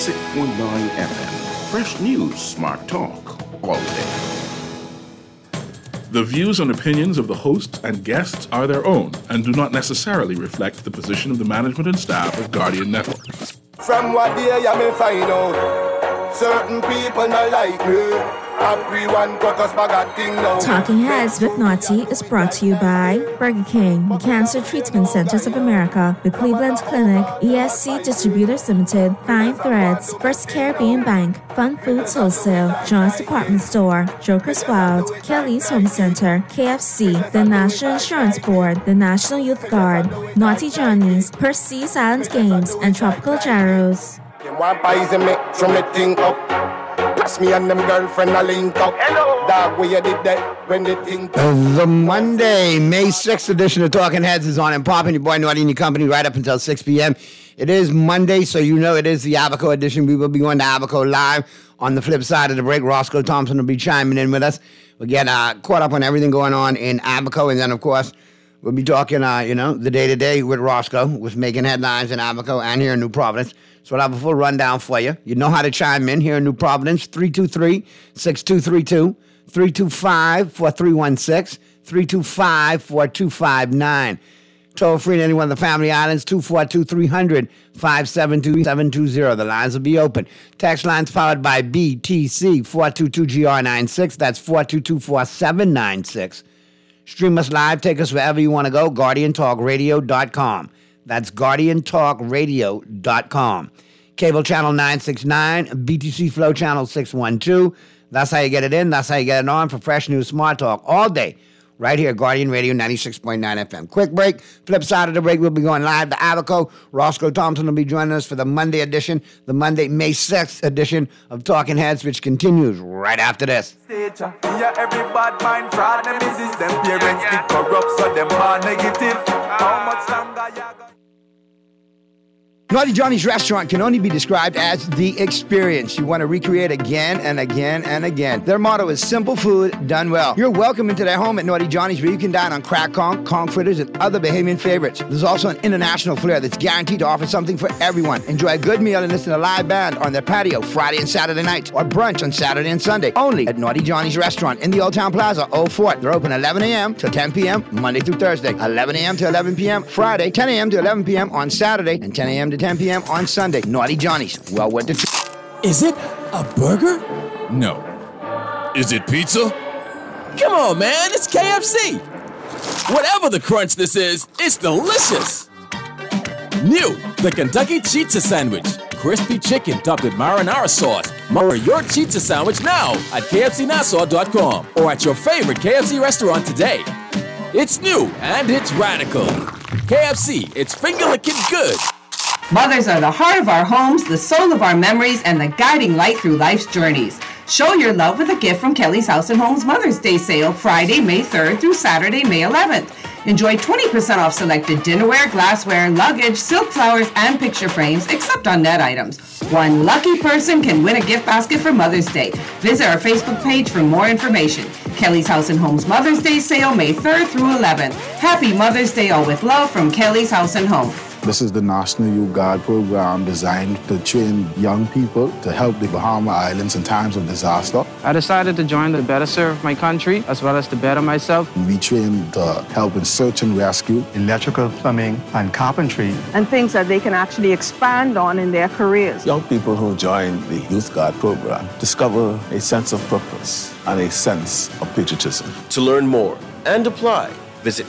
96.9 FM. Fresh news, smart talk, all day. The views and opinions of the hosts and guests are their own and do not necessarily reflect the position of the management and staff of Guardian Network. From what day you may find out, certain people not like me. Talking Heads with Naughty is brought to you by Burger King, the Cancer Treatment Centers of America, the Cleveland Clinic, ESC Distributors Limited, Fine Threads, First Caribbean Bank, Fun Foods Wholesale, John's Department Store, Joker's Wild, Kelly's Home Center, KFC, the National Insurance Board, the National Youth Guard, Naughty Johnny's, Percy Silent Games, and Tropical Gyros. Me and them girlfriend a link up. Hello. Dog, where you did that when the thing... The Monday, May 6th edition of Talking Heads is on and popping. Your boy Naughty and your company right up until 6 p.m. It is Monday, so you know it is the Abaco edition. We will be going to Abaco live. On the flip side of the break, Roscoe Thompson will be chiming in with us. We'll get caught up on everything going on in Abaco, and then, of course, we'll be talking, the day-to-day with Roscoe, with making headlines in Abaco and here in New Providence. So I'll have a full rundown for you. You know how to chime in here in New Providence, 323-6232, 325-4316, 325-4259. Toll free to anyone in the Family Islands, 242-300-572-720. The lines will be open. Text lines powered by BTC, 422-GR96. That's 422-4796. Stream us live. Take us wherever you want to go. GuardianTalkRadio.com. That's GuardianTalkRadio.com. Cable channel 969, BTC Flow channel 612. That's how you get it in. That's how you get it on for fresh news, smart talk all day. Right here, Guardian Radio 96.9 FM. Quick break. Flip side of the break, we'll be going live to Abaco. Roscoe Thompson will be joining us for the Monday edition, the Monday, May 6th edition of Talking Heads, which continues right after this. Yeah, every bad mind fraud, them is them parents get corrupt, so them are negative. How much longer you got? Naughty Johnny's restaurant can only be described as the experience you want to recreate again and again and again. Their motto is simple food done well. You're welcome into their home at Naughty Johnny's, where you can dine on crack conch fritters, and other Bahamian favorites. There's also an international flair that's guaranteed to offer something for everyone. Enjoy a good meal and listen to a live band on their patio Friday and Saturday nights, or brunch on Saturday and Sunday. Only at Naughty Johnny's restaurant in the Old Town Plaza, Old Fort. They're open 11 a.m. to 10 p.m. Monday through Thursday, 11 a.m. to 11 p.m. Friday, 10 a.m. to 11 p.m. on Saturday, and 10 a.m. to 10 p.m. on Sunday. Naughty Johnny's. Well worth the trip. Is it a burger? No. Is it pizza? Come on, man. It's KFC. Whatever the crunch this is, it's delicious. New, the Kentucky Chizza Sandwich. Crispy chicken topped with marinara sauce. Order your Chizza sandwich now at KFCNassau.com or at your favorite KFC restaurant today. It's new and it's radical. KFC, it's finger-licking good. Mothers are the heart of our homes, the soul of our memories, and the guiding light through life's journeys. Show your love with a gift from Kelly's House and Home's Mother's Day sale, Friday, May 3rd through Saturday, May 11th. Enjoy 20% off selected dinnerware, glassware, luggage, silk flowers, and picture frames, except on net items. One lucky person can win a gift basket for Mother's Day. Visit our Facebook page for more information. Kelly's House and Home's Mother's Day sale, May 3rd through 11th. Happy Mother's Day, all with love from Kelly's House and Home. This is the National Youth Guard program designed to train young people to help the Bahama Islands in times of disaster. I decided to join to better serve my country as well as to better myself. We train to help in search and rescue, electrical, plumbing, and carpentry. And things that they can actually expand on in their careers. Young people who join the Youth Guard program discover a sense of purpose and a sense of patriotism. To learn more and apply, visit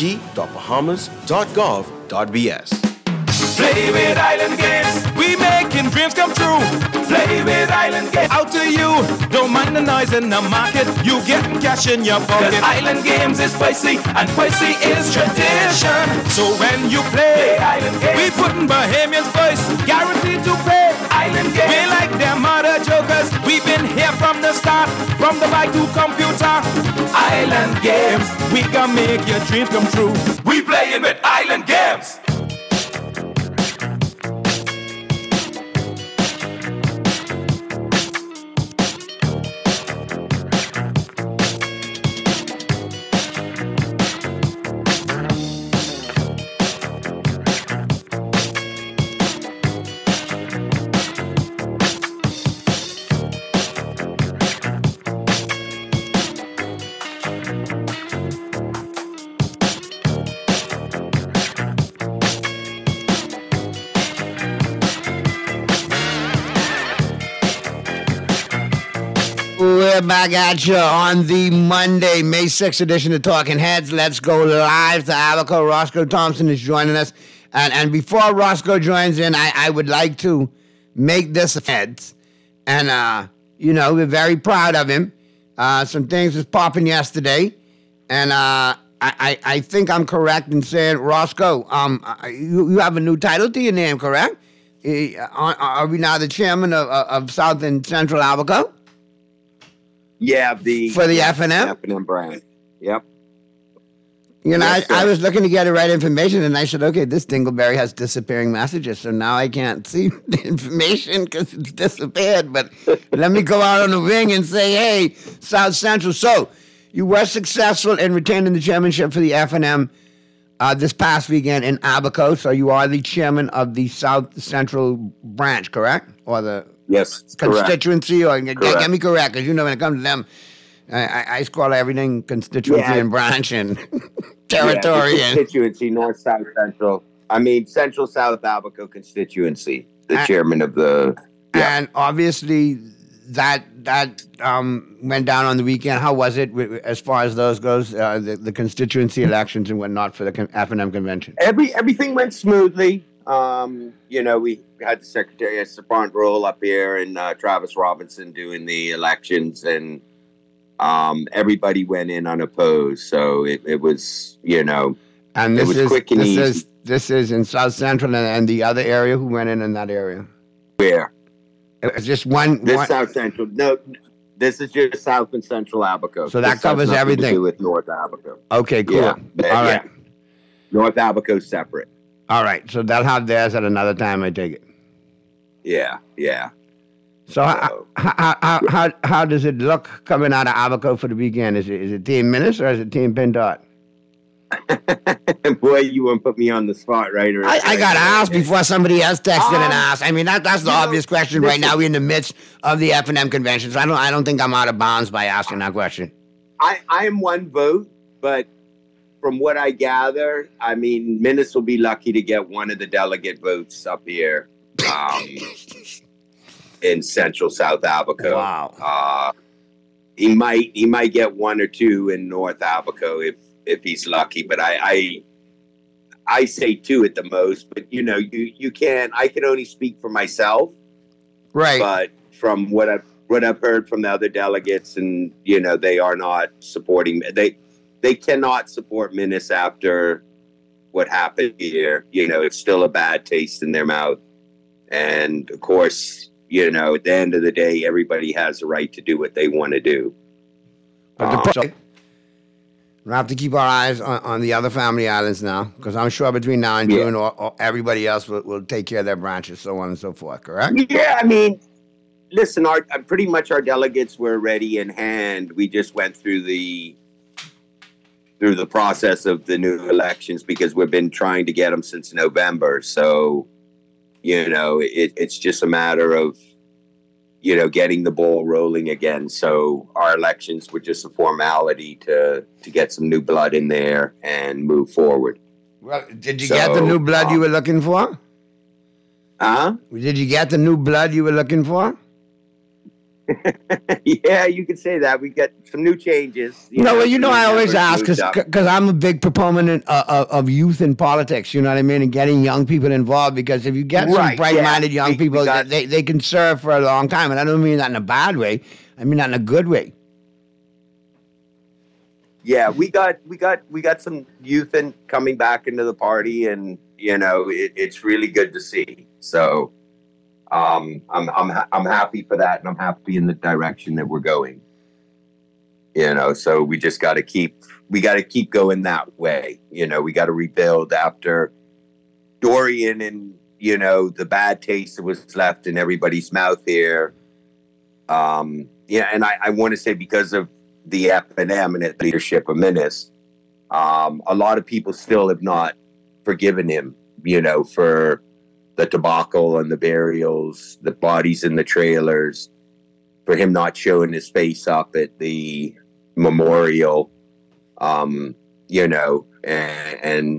nyg.bahamas.gov.bs. Play with Island Games, we making dreams come true. Play with Island Games, out to you. Don't mind the noise in the market, you getting cash in your pocket. 'Cause Island Games is spicy, and spicy is tradition. So when you play Island Games, we putting Bahamians first, guaranteed to pay. Island Games, we like them other jokers. We've been here from the start, from the bike to computer. Island Games, we gonna make your dreams come true. We playing with Island Games. we're back at you on the Monday, May 6th edition of Talking Heads. Let's go live to Abaco. Roscoe Thompson is joining us. And before Roscoe joins in, I would like to make this heads. And, we're very proud of him. Some things was popping yesterday. And I think I'm correct in saying, Roscoe, you have a new title to your name, correct? Are we now the chairman of South and Central Abaco? Yeah, for the FNM? FNM brand. Yep. I was looking to get the right information, and I said, okay, this Dingleberry has disappearing messages, so now I can't see the information because it's disappeared. But let me go out on the ring and say, hey, South Central. So you were successful in retaining the chairmanship for the FNM this past weekend in Abaco, so you are the chairman of the South Central branch, correct? Or the constituency? Correct. Or get me correct, because when it comes to them, I call everything constituency and branch and territory. Yeah, constituency, North, South, Central. Central, South Abaco constituency, the chairman of the... Yeah. And obviously, that went down on the weekend. How was it as far as those goes, the constituency elections and whatnot for the FNM convention? Everything went smoothly. We had the Secretary of Serpent Roll up here and Travis Robinson doing the elections, and everybody went in unopposed. So it was, and it was quick and easy. This is in South Central and the other area. Who went in that area? Where? It's just one. South Central. No, this is just South and Central Abaco. So that covers everything. To do with North Abaco. Okay, cool. Yeah. All right. North Abaco's separate. All right. So they'll have theirs at another time, I take it. Yeah. So how does it look coming out of Abaco for the weekend? Is it Team Minutes or is it Team Pindot? Boy, you won't put me on the spot, right? I got to ask before somebody else texted and asked. That's the obvious question right now. We're in the midst of the FNM convention, so I don't think I'm out of bounds by asking that question. I am one vote, but from what I gather, Minutes will be lucky to get one of the delegate votes up here in Central South Abaco. Wow. He might get one or two in North Abaco if he's lucky, but I say two at the most. But you can't. I can only speak for myself, right? But from what I've heard from the other delegates, and they are not supporting. They cannot support Minutes after what happened here. It's still a bad taste in their mouth, and of course, at the end of the day, everybody has the right to do what they want to do. We'll have to keep our eyes on the other family islands now, because I'm sure between now and June, or everybody else will take care of their branches, so on and so forth, correct? Yeah, listen, pretty much our delegates were ready in hand. We just went through the process of the new elections because we've been trying to get them since November. So, it's just a matter of, getting the ball rolling again. So our elections were just a formality to get some new blood in there and move forward. Well, did you get the new blood you were looking for? Did you get the new blood you were looking for? Yeah, you could say that. We got some new changes. I always ask because I'm a big proponent of youth in politics, you know what I mean, and getting young people involved, because if you get some bright-minded young people, they can serve for a long time. And I don't mean that in a bad way. I mean that in a good way. Yeah, we got some youth coming back into the party, and it's really good to see. So I'm happy for that, and I'm happy in the direction that we're going. So we just got to keep going that way. We got to rebuild after Dorian and the bad taste that was left in everybody's mouth here. And I want to say, because of the FNM and its leadership of Minutes, a lot of people still have not forgiven him, for the debacle and the burials, the bodies in the trailers, for him not showing his face up at the memorial, and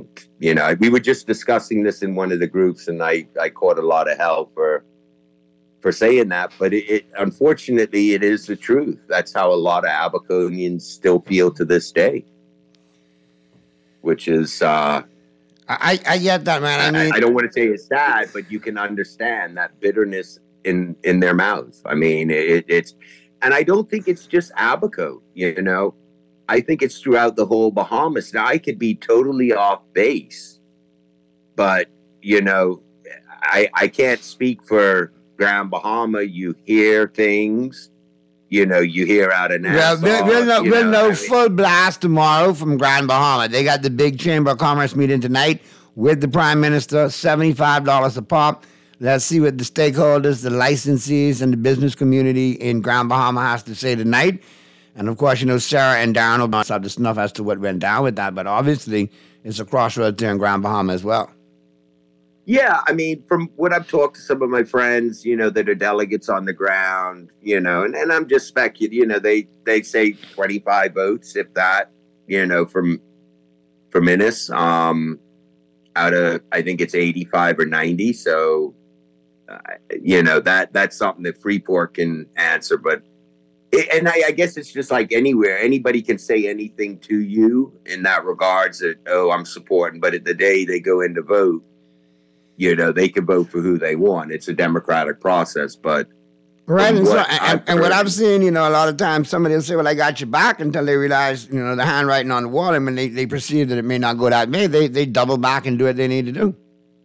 we were just discussing this in one of the groups, and I caught a lot of hell for for saying that, but it unfortunately it is the truth. That's how a lot of Abaconians still feel to this day, which is I get that, man. I mean, I don't want to say it's sad, but you can understand that bitterness in their mouths. I mean, it's, and I don't think it's just Abaco, you know. I think it's throughout the whole Bahamas. Now, I could be totally off base, but you know, I can't speak for Grand Bahama. You hear things, you know, you hear out of Nassau. We'll know full blast tomorrow from Grand Bahama. They got the big Chamber of Commerce meeting tonight with the Prime Minister, $75 a pop. Let's see what the stakeholders, the licensees, and the business community in Grand Bahama has to say tonight. And, of course, you know, Sarah and Darren will bounce out the snuff as to what went down with that. But, obviously, it's a crossroads there in Grand Bahama as well. Yeah, I mean, from what I've talked to some of my friends, you know, that are delegates on the ground, you know, and I'm just speculating, you know, they say 25 votes, if that, you know, for Minas, out of, I think it's 85 or 90. So, you know, that's something that Freeport can answer. But, I guess it's just like anywhere. Anybody can say anything to you in that regards that, oh, I'm supporting. But at the day they go in to vote, you know, they can vote for who they want. It's a democratic process, but right. And what I've seen, you know, a lot of times somebody will say, "Well, I got your back," until they realize, you know, the handwriting on the wall. I mean, they perceive that it may not go that way. They double back and do what they need to do.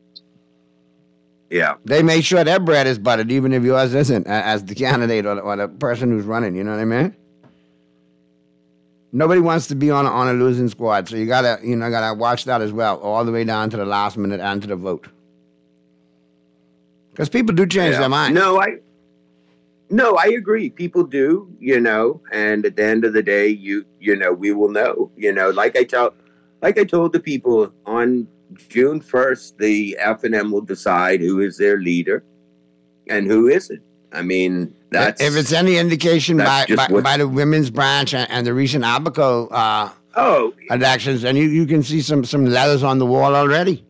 Yeah, they make sure their bread is buttered, even if yours isn't, as the candidate or the person who's running. You know what I mean? Nobody wants to be on a losing squad, so you gotta watch that as well, all the way down to the last minute and to the vote. Because people do change their mind. No, I agree. People do, you know, and at the end of the day, you know, we will know, you know, like I told the people on June 1st, the FNM will decide who is their leader and who isn't. I mean, that's, if it's any indication by the women's branch and the recent Abaco elections, and you can see some letters on the wall already.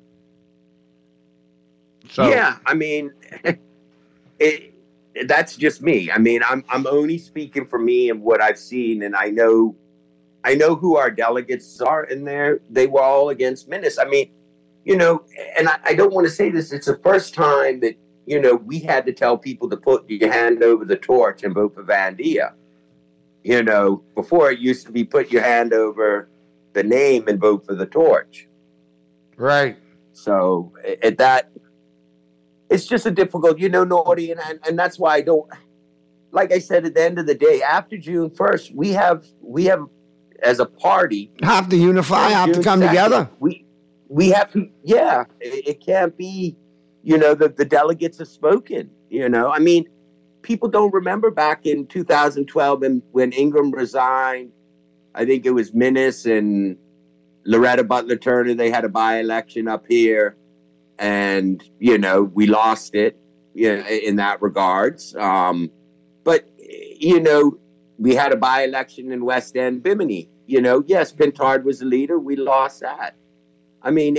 So, yeah, I mean, that's just me. I mean, I'm only speaking for me and what I've seen, and I know who our delegates are in there. They were all against Minas. I mean, you know, and I don't want to say this. It's the first time that, you know, we had to tell people to put your hand over the torch and vote for Vandia. You know, before it used to be put your hand over the name and vote for the torch. Right. So at that. It's just a difficult, you know, Naughty, and that's why I don't, like I said, at the end of the day, after June 1st, we have as a party, have to unify, have to come together. We have to, yeah, it can't be, you know, the delegates have spoken, you know. I mean, people don't remember back in 2012 when Ingram resigned. I think it was Minas and Loretta Butler Turner. They had a by-election up here. And, you know, we lost it, you know, in that regards. But, you know, we had a by-election in West End, Bimini. You know, yes, Pintard was the leader. We lost that. I mean,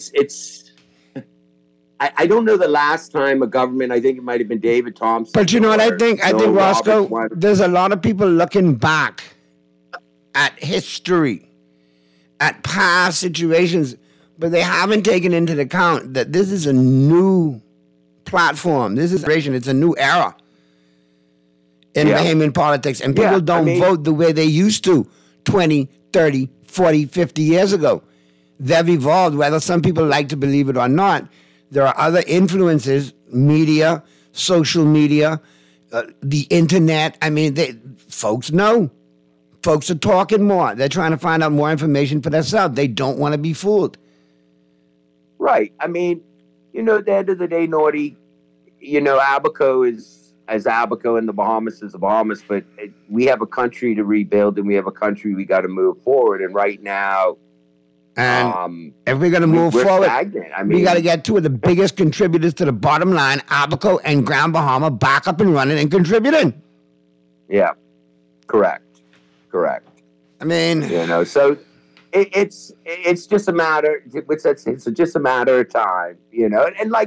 I don't know the last time a government, I think it might have been David Thompson. But you know what I think, Roscoe, there's a lot of people looking back at history, at past situations, but they haven't taken into account that this is a new platform. It's a new era in Bahamian politics. And people don't vote the way they used to 20, 30, 40, 50 years ago. They've evolved, whether some people like to believe it or not. There are other influences, media, social media, the internet. I mean, folks know. Folks are talking more. They're trying to find out more information for themselves. They don't want to be fooled. Right. I mean, you know, at the end of the day, Naughty, you know, Abaco is as Abaco in the Bahamas is the Bahamas, but we have a country to rebuild and we have a country we got to move forward. And right now, and if we're going to move forward, I mean, we got to get two of the biggest contributors to the bottom line, Abaco and Grand Bahama, back up and running and contributing. Yeah, correct. I mean, you know, so it's just a matter. It's just a matter of time, you know. And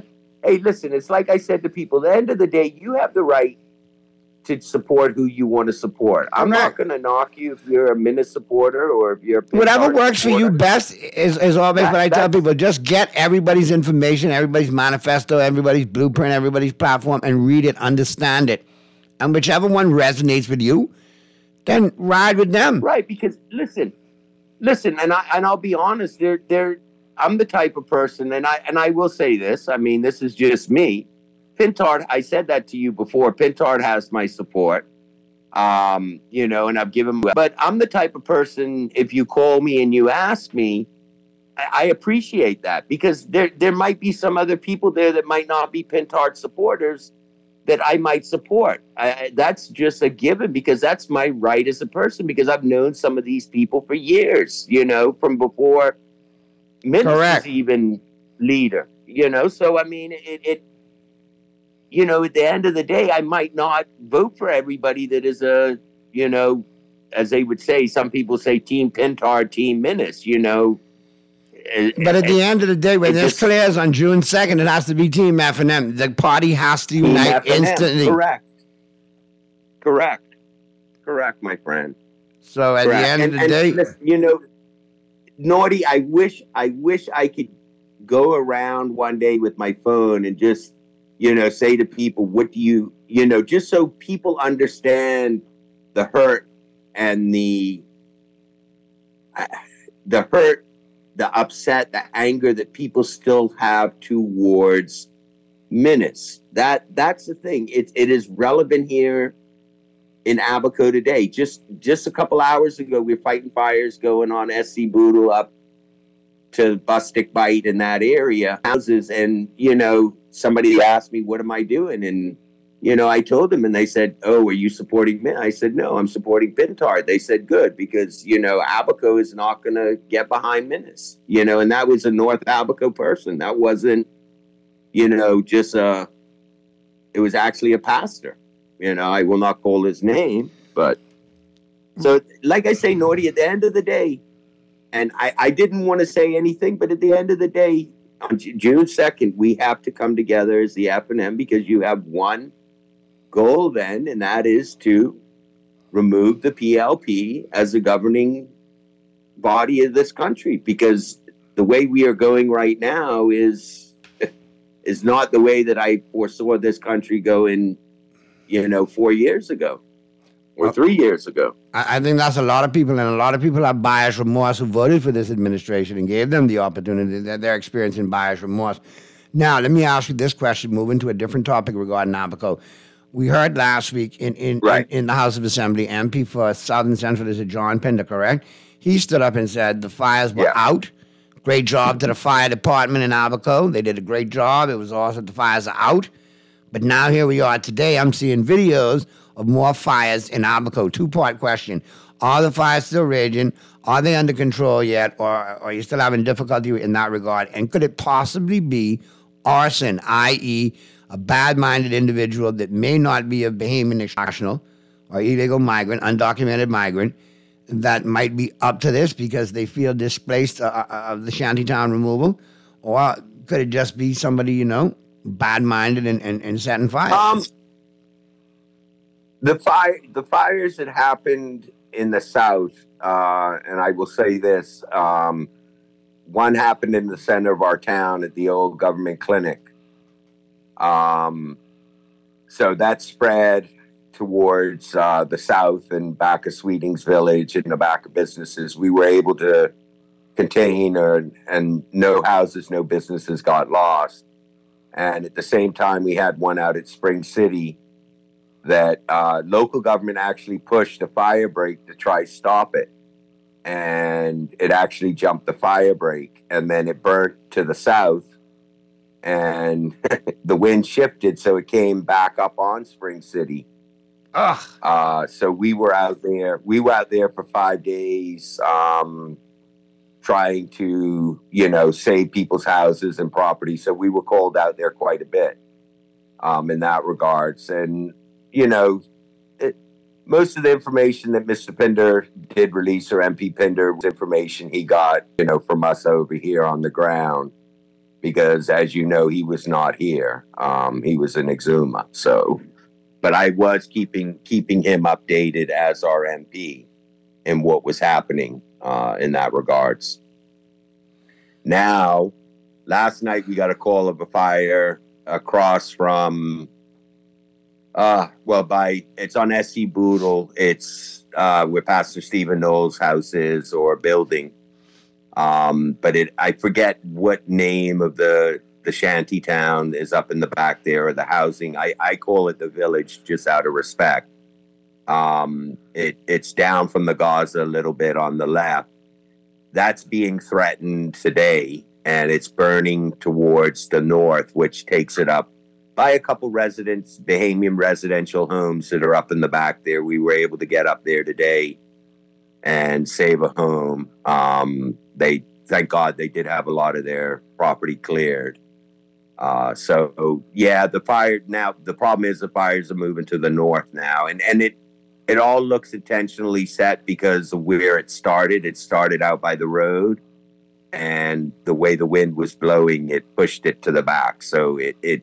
hey, listen, it's like I said to people, at the end of the day, you have the right to support who you want to support. I'm not going to knock you if you're a Minute supporter or if you're a whatever works for you best is always what I tell people. Just get everybody's information, everybody's manifesto, everybody's blueprint, everybody's platform, and read it, understand it. And whichever one resonates with you, then ride with them. Right, because listen, and I'll be honest, I'm the type of person, and I will say this, I mean, this is just me. Pintard, I said that to you before. Pintard has my support, and I've given. But I'm the type of person. If you call me and you ask me, I appreciate that because there might be some other people there that might not be Pintard supporters that I might support. That's just a given because that's my right as a person. Because I've known some of these people for years. From before Minute was even leader. So I mean it at the end of the day, I might not vote for everybody that is as they would say, some people say Team Pintard, Team Minute, But at the end of the day, when this clears on June 2nd, it has to be Team F&M. The party has to unite instantly. Correct, my friend. So at the end of the day... Listen, Naughty, I wish I could go around one day with my phone and just say to people, what do you, just so people understand the hurt and the hurt, the upset, the anger that people still have towards Minutes. That's the thing. It is relevant here in Abaco today. Just a couple hours ago, we were fighting fires going on SC Boodle up to Bustic Bite in that area, houses, and somebody asked me, what am I doing? And, I told them and they said, oh, are you supporting me? I said, no, I'm supporting Pintard. They said, good, because, Abaco is not going to get behind Minutes, and that was a North Abaco person. That wasn't, it was actually a pastor. I will not call his name, but so like I say, Naughty, at the end of the day, and I didn't want to say anything, but at the end of the day, on June 2nd, we have to come together as the F&M because you have one goal then, and that is to remove the PLP as a governing body of this country because the way we are going right now is not the way that I foresaw this country going, 4 years ago or 3 years ago. I think that's a lot of people, and a lot of people have buyer's remorse who voted for this administration and gave them the opportunity that they're experiencing buyer's remorse. Now, let me ask you this question, moving to a different topic regarding Abaco. We heard last week in the House of Assembly, MP for Southern Central is John Pinder, correct? He stood up and said the fires were out. Great job to the fire department in Abaco. They did a great job. It was awesome. The fires are out. But now here we are today. I'm seeing videos of more fires in Abaco. Two-part question. Are the fires still raging? Are they under control yet? Or are you still having difficulty in that regard? And could it possibly be arson, i.e., a bad-minded individual that may not be a Bahamian national or illegal migrant, undocumented migrant, that might be up to this because they feel displaced of the shantytown removal? Or could it just be somebody, bad-minded and setting fire? The fires that happened in the South, and I will say this, one happened in the center of our town at the old government clinic. So that spread towards the South and back of Sweetings Village and the back of businesses. We were able to contain and no houses, no businesses got lost. And at the same time, we had one out at Spring City that local government actually pushed a fire break to try stop it. And it actually jumped the fire break. And then it burnt to the south. And the wind shifted, so it came back up on Spring City. So we were out there. We were out there for 5 days trying to, save people's houses and property. So we were called out there quite a bit in that regards. And, most of the information that Mr. Pinder did release, or MP Pinder, was information he got, from us over here on the ground. because, as you know, he was not here. He was in Exuma. So, but I was keeping him updated as our MP in what was happening in that regards. Now, last night we got a call of a fire across from, it's on SC Boodle. It's where Pastor Stephen Knowles' house is, or building. But I forget what name of the shanty town is up in the back there, or the housing. I call it the village just out of respect. It's down from the Gaza a little bit on the left. That's being threatened today, and it's burning towards the north, which takes it up by a couple Bahamian residential homes that are up in the back there. We were able to get up there today and save a home. Thank God they did have a lot of their property cleared. The fire now, the problem is the fires are moving to the north now, and it all looks intentionally set because of where it started out by the road, and the way the wind was blowing, it pushed it to the back. So it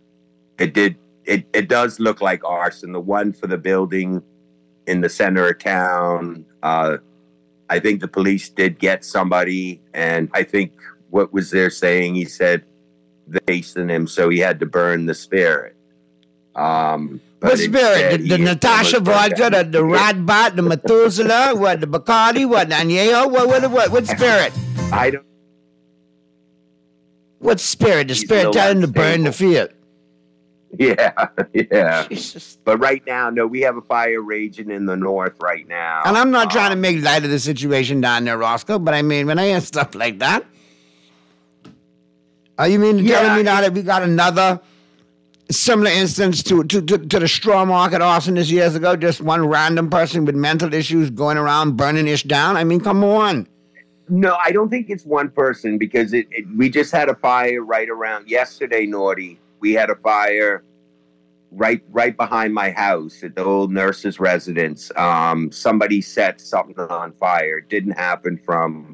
does look like arson. The one for the building in the center of town, I think the police did get somebody, and I think what was there saying, he said they hastened him, so he had to burn the spirit. What spirit? The Natasha vodka, the Radbat, the Methuselah, what, the Bacardi, what, the Añejo? What spirit? I don't. What spirit? The spirit telling him to burn the field. Yeah. Jesus. But right now, no, we have a fire raging in the north right now. And I'm not trying to make light of the situation down there, Roscoe, but I mean, when I hear stuff like that, you mean to tell me now that we got another similar instance to the straw market arson this years ago? Just one random person with mental issues going around burning ish down? I mean, come on. No, I don't think it's one person, because we just had a fire right around yesterday, Naughty. We had a fire right behind my house at the old nurse's residence. Somebody set something on fire. It didn't happen from,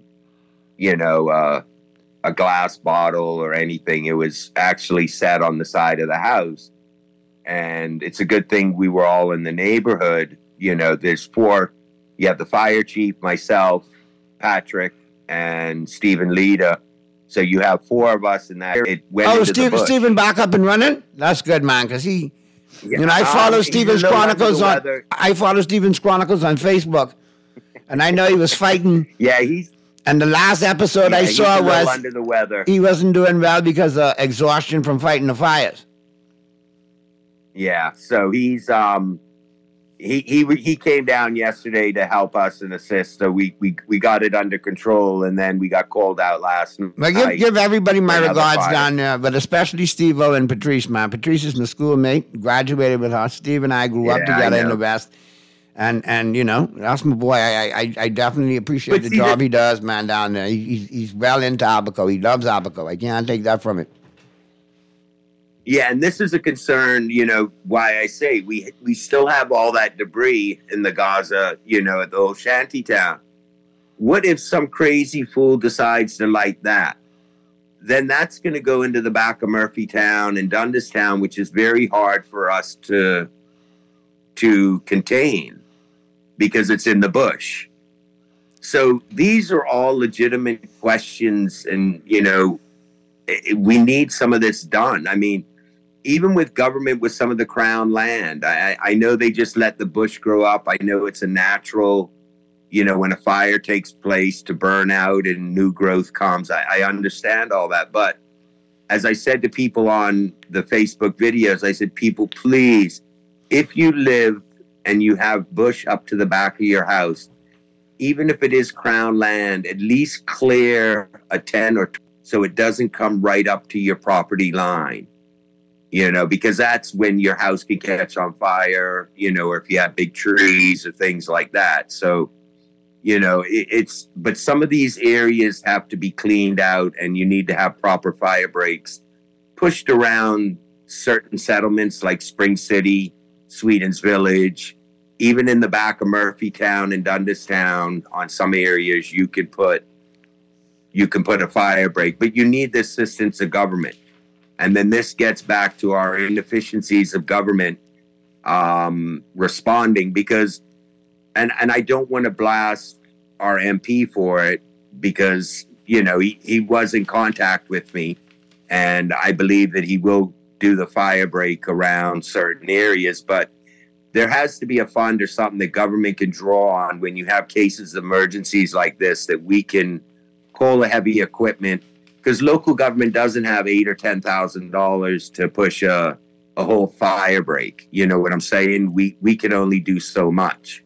a glass bottle or anything. It was actually set on the side of the house. And it's a good thing we were all in the neighborhood. There's four. You have the fire chief, myself, Patrick, and Stephen Leda. So you have four of us in that. It went into the bush. Stephen back up and running? That's good, man, because he... I follow Stephen's Chronicles on... I follow Stephen's Chronicles on Facebook. And I know he was fighting... Yeah, he's... And the last episode I saw was... under the weather. He wasn't doing well because of exhaustion from fighting the fires. Yeah, so he's... He came down yesterday to help us and assist, so we got it under control, and then we got called out last night. Well, give everybody my regards down there, but especially Steve-O and Patrice, man. Patrice is my schoolmate, graduated with her. Steve and I grew up together in the West, and that's my boy. I definitely appreciate the job he does, man, down there. He's well into Abaco. He loves Abaco. I can't take that from him. Yeah, and this is a concern, why I say we still have all that debris in the Gaza, at the old shanty town. What if some crazy fool decides to light that? Then that's going to go into the back of Murphytown and Dundastown, which is very hard for us to contain because it's in the bush. So these are all legitimate questions, and, we need some of this done. I mean, even with government, with some of the crown land, I know they just let the bush grow up. I know it's a natural, when a fire takes place, to burn out and new growth comes. I understand all that. But as I said to people on the Facebook videos, I said, people, please, if you live and you have bush up to the back of your house, even if it is crown land, at least clear a 10 or 20 so it doesn't come right up to your property line. Because that's when your house can catch on fire, or if you have big trees or things like that. So, but some of these areas have to be cleaned out, and you need to have proper fire breaks pushed around certain settlements like Spring City, Sweetens Village, even in the back of Murphytown and Dundastown. On some areas, you could put, you can put a fire break, but you need the assistance of government. And then this gets back to our inefficiencies of government responding, because, and I don't want to blast our MP for it, because, you know, he was in contact with me, and I believe that he will do the fire break around certain areas, but there has to be a fund or something that government can draw on when you have cases of emergencies like this, that we can call the heavy equipment, because local government doesn't have $8,000 or $10,000 to push a whole fire break. You know what I'm saying? We can only do so much.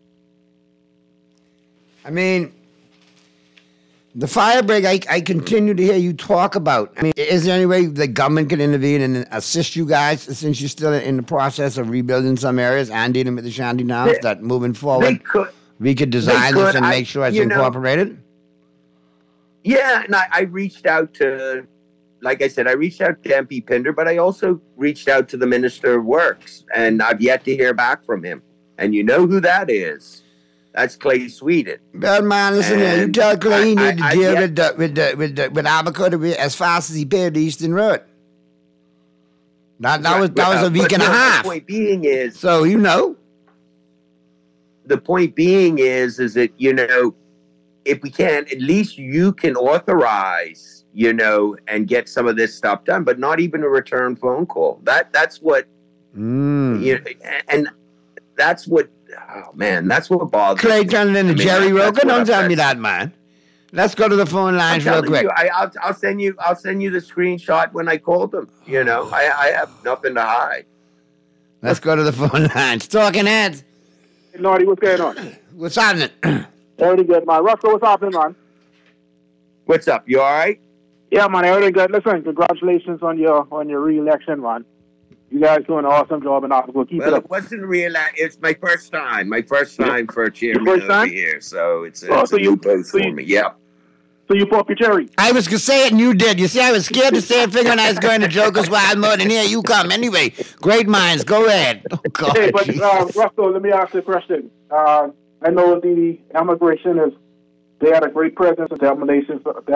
I mean, the fire break, I continue to hear you talk about. I mean, is there any way the government can intervene and assist you guys, since you're still in the process of rebuilding some areas and dealing with the shanty towns, that moving forward we could design this and make sure it's incorporated? Yeah, and I reached out to, like I said, I reached out to MP Pinder, but I also reached out to the Minister of Works, and I've yet to hear back from him. And you know who that is? That's Clay Sweden. But man, listen here. You tell Clay he need to deal with Abaco as fast as he paved the Eastern Road. That was a week and a half. The point being is, so you know. The point being is that, you know, if we can, at least you can authorize, you know, and get some of this stuff done, but not even a return phone call. That's what, you know, and that's what. Oh man, that's what bothers me. Clay turning into Jerry Roker. Don't tell me that, man. Let's go to the phone lines real quick. I'll send you the screenshot when I called them. You know, I have nothing to hide. Let's go to the phone lines. Talking heads. Hey, Lordy, what's going on? What's happening? Everything good, man. Russell, what's happening, man? What's up? You all right? Yeah, man. Everything good. Listen, congratulations on your re-election, man. You guys doing an awesome job, and I'll keep it up. It wasn't real. It's my first time. My first time for a chairman over here, so it's a new post for me. Yeah. So you pop your cherry. I was going to say it, and you did. You see, I was scared to say it, figuring I was going to Joker's Wild Mode, and here you come. Anyway, great minds. Go ahead. Oh, God. Hey, but Russell, let me ask you a question. I know the immigration they had a great presence of demolishing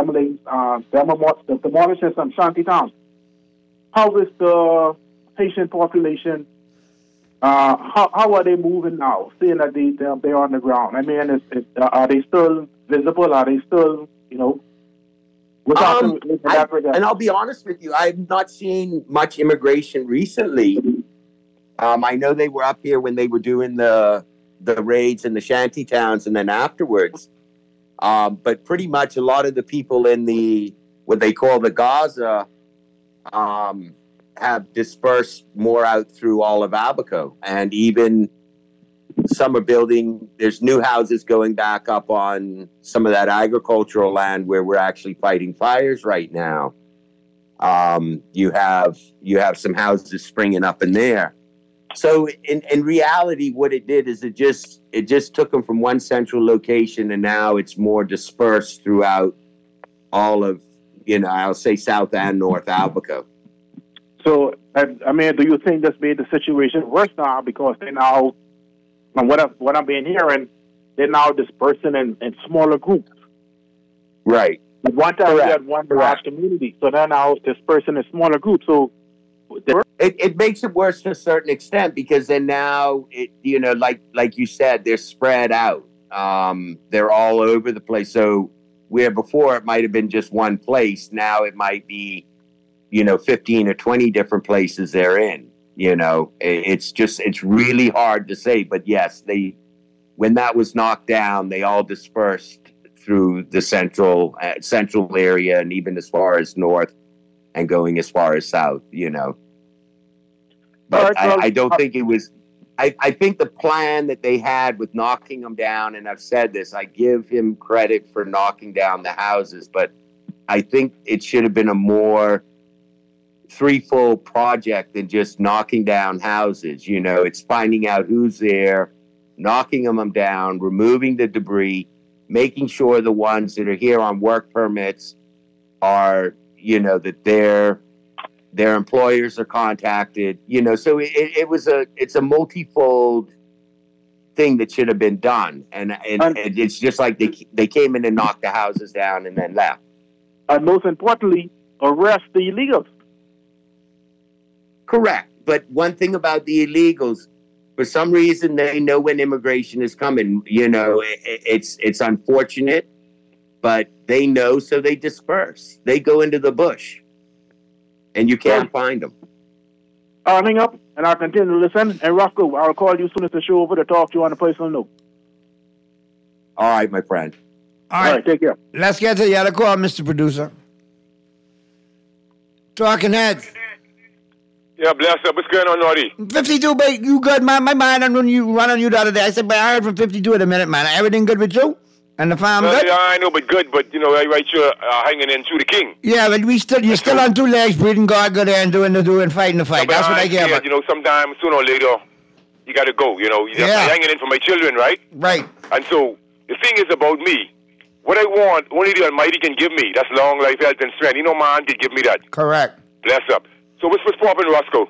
some shanty towns. How is the Haitian population, how are they moving now, seeing that they're on the ground? I mean, are they still visible? Are they still, you know, and I'll be honest with you, I've not seen much immigration recently. I know they were up here when they were doing the raids in the shanty towns and then afterwards. But pretty much a lot of the people in what they call the Gaza, have dispersed more out through all of Abaco, and even some are building. There's new houses going back up on some of that agricultural land where we're actually fighting fires right now. You have some houses springing up in there. So in reality, what it did is it just took them from one central location, and now it's more dispersed throughout all of, you know, I'll say South and North Abaco. So, I mean, do you think this made the situation worse now, because they now, what I'm being hearing, they're now dispersing in smaller groups? Right. At one time we had one large community, so they're now dispersing in smaller groups. So it makes it worse to a certain extent, because then now, you know, like you said, they're spread out. They're all over the place. So where before it might have been just one place, now it might be, you know, 15 or 20 different places they're in. You know, it's really hard to say. But yes, when that was knocked down, they all dispersed through the central area, and even as far as north and going as far as south, you know. But I don't think it was, I think the plan that they had with knocking them down, and I've said this, I give him credit for knocking down the houses, but I think it should have been a more threefold project than just knocking down houses. You know, it's finding out who's there, knocking them down, removing the debris, making sure the ones that are here on work permits are, you know, that their employers are contacted, you know. So it's a multifold thing that should have been done, and it's just like they came in and knocked the houses down and then left. and most importantly, arrest the illegals. Correct. But one thing about the illegals, for some reason, they know when immigration is coming. You know, it's unfortunate, but they know, so they disperse. They go into the bush, and you can't find them. I'll hang up, and I'll continue to listen. And Roscoe, I'll call you as soon as the show over to talk to you on a personal note. All right, my friend. All right, take care. Let's get to the other call, Mr. Producer. Talking heads. Yeah, bless up. What's going on, Naughty? 52, but you good, man? My mind run on you the other day. I said, but I heard from 52 in a minute, man. Everything good with you? And the farm good? Yeah, I know, but good. But, you know, right sure hanging in through the king. Yeah, but you're still on two legs, breathing God good there and fighting the fight. That's what I care about. You know, sometimes, sooner or later, you got to go, you know. You're hanging in for my children, right? Right. And so, the thing is about me, what I want, only the Almighty can give me. That's long life, health, and strength. You know, man can give me that. Correct. Bless up. So what's popping, Roscoe?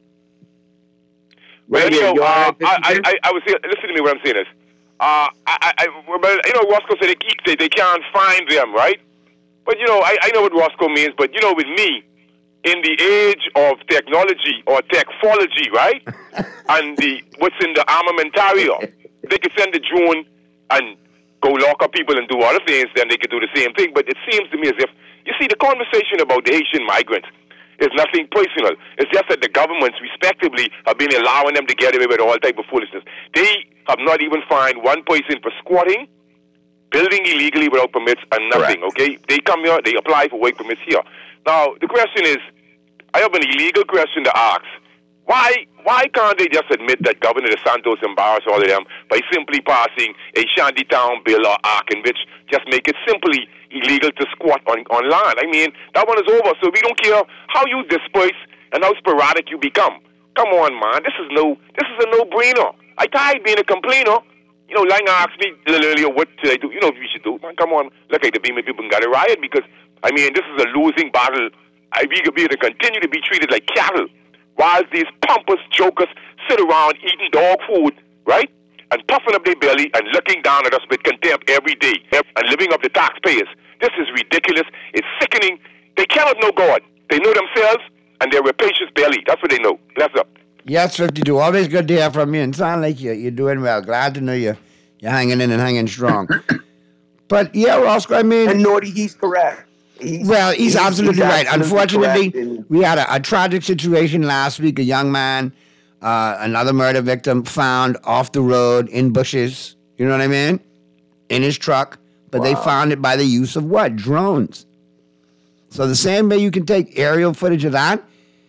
Well, anyhow, I was saying, listen to me what I'm saying is, you know, Roscoe said they can't find them, right? But, you know, I know what Roscoe means, but, you know, with me, in the age of technology or technology, right? And what's in the armamentario, they could send a drone and go lock up people and do other things, then they could do the same thing. But it seems to me as if, you see, the conversation about the Haitian migrants is nothing personal. It's just that the governments, respectively, have been allowing them to get away with all type of foolishness. They have not even fined one person for squatting, building illegally without permits, and nothing, okay? They come here, they apply for work permits here. Now, the question is, I have an illegal question to ask. Why can't they just admit that Governor DeSantos embarrassed all of them by simply passing a shantytown bill or act in which just make it simply illegal to squat on land? I mean, that one is over, so we don't care how you disperse and how sporadic you become. Come on, man, this is a no-brainer. I tired being a complainer. You know, Lang asked me a little earlier, what should I do? You know what we should do? Man, come on, look like the Beamer people got a riot because, I mean, this is a losing battle. We could be able to continue to be treated like cattle while these pompous jokers sit around eating dog food, right? And puffing up their belly and looking down at us with contempt every day and living up to taxpayers. This is ridiculous. It's sickening. They cannot know God. They know themselves and their rapacious belly. That's what they know. Bless up. Yes, 52. Always good to hear from you. And sound like you're doing well. Glad to know you're hanging in and hanging strong. But, yeah, Roscoe, I mean... And Naughty, he's correct. He's absolutely right. Unfortunately, we had a tragic situation last week. A young man, another murder victim, found off the road in bushes, you know what I mean, in his truck. But they found it by the use of what? Drones. So the same way you can take aerial footage of that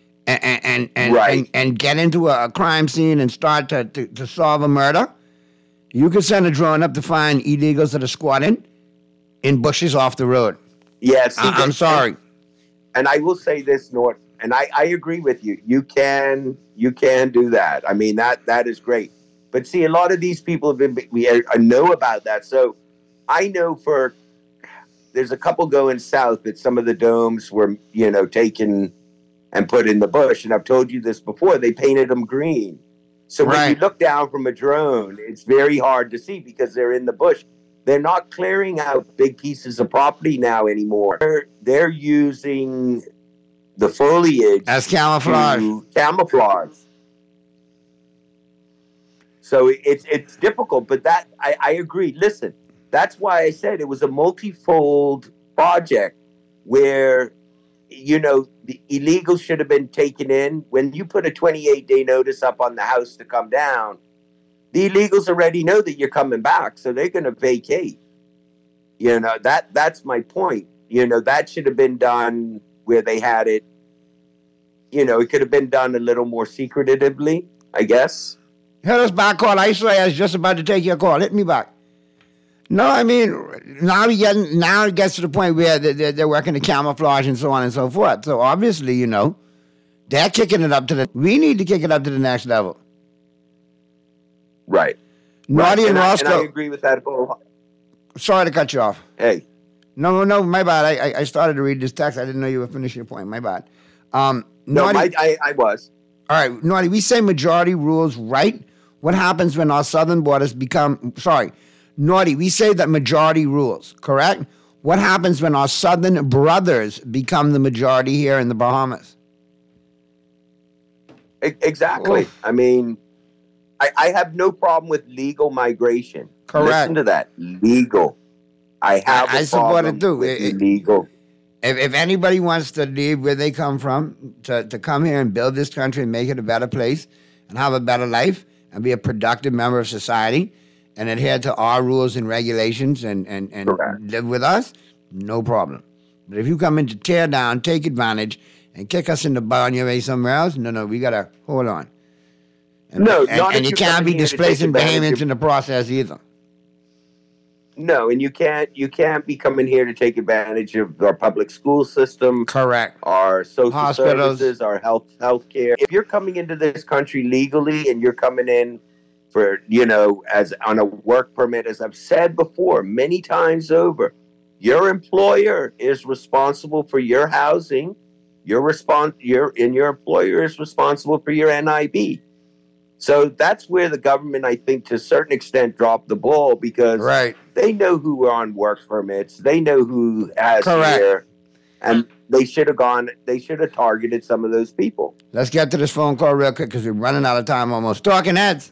and get into a crime scene and start to solve a murder, you can send a drone up to find illegals that are squatting in bushes off the road. Yes, I'm sorry. And I will say this, North, and I agree with you. You can do that. I mean, that is great. But see, a lot of these people I know about that. So I know there's a couple going south that some of the domes were, you know, taken and put in the bush. And I've told you this before. They painted them green. So when you look down from a drone, it's very hard to see because they're in the bush. They're not clearing out big pieces of property now anymore. They're using the foliage as camouflage. So it's difficult, but that I agree. Listen, that's why I said it was a multifold project where, you know, the illegals should have been taken in. When you put a 28-day notice up on the house to come down, the illegals already know that you're coming back, so they're going to vacate. You know, that's my point. You know, that should have been done where they had it. You know, it could have been done a little more secretively, I guess. Hit us back, call. I was just about to take your call. Hit me back. No, I mean, now it gets to the point where they're working the camouflage and so on and so forth. So obviously, you know, they're kicking it up we need to kick it up to the next level. Right. Naughty and Roscoe. And I agree with that whole. Sorry to cut you off. Hey. No, my bad. I started to read this text. I didn't know you were finishing your point. My bad. Naughty, I was. All right, Naughty, we say majority rules, right? What happens when our southern borders become... Sorry, Naughty, we say that majority rules, correct? What happens when our southern brothers become the majority here in the Bahamas? Exactly. Oof. I mean, I have no problem with legal migration. Correct. Listen to that. Legal. I have I a support problem it too. with legal. If anybody wants to leave where they come from, to come here and build this country and make it a better place and have a better life and be a productive member of society and adhere to our rules and regulations and live with us, no problem. But if you come in to tear down, take advantage, and kick us in the butt on your way somewhere else, no, we got to hold on. And you can't be displacing Bahamians in the process either. No, and you can't be coming here to take advantage of our public school system. Correct. Our social Hospitals. services, our health care. If you're coming into this country legally and you're coming in for, as on a work permit, as I've said before many times over, your employer is responsible for your housing. Your employer is responsible for your NIB. So that's where the government, I think, to a certain extent, dropped the ball because they know who are on work permits. They know who has here. And they should have targeted some of those people. Let's get to this phone call real quick because we're running out of time almost. Talking Heads.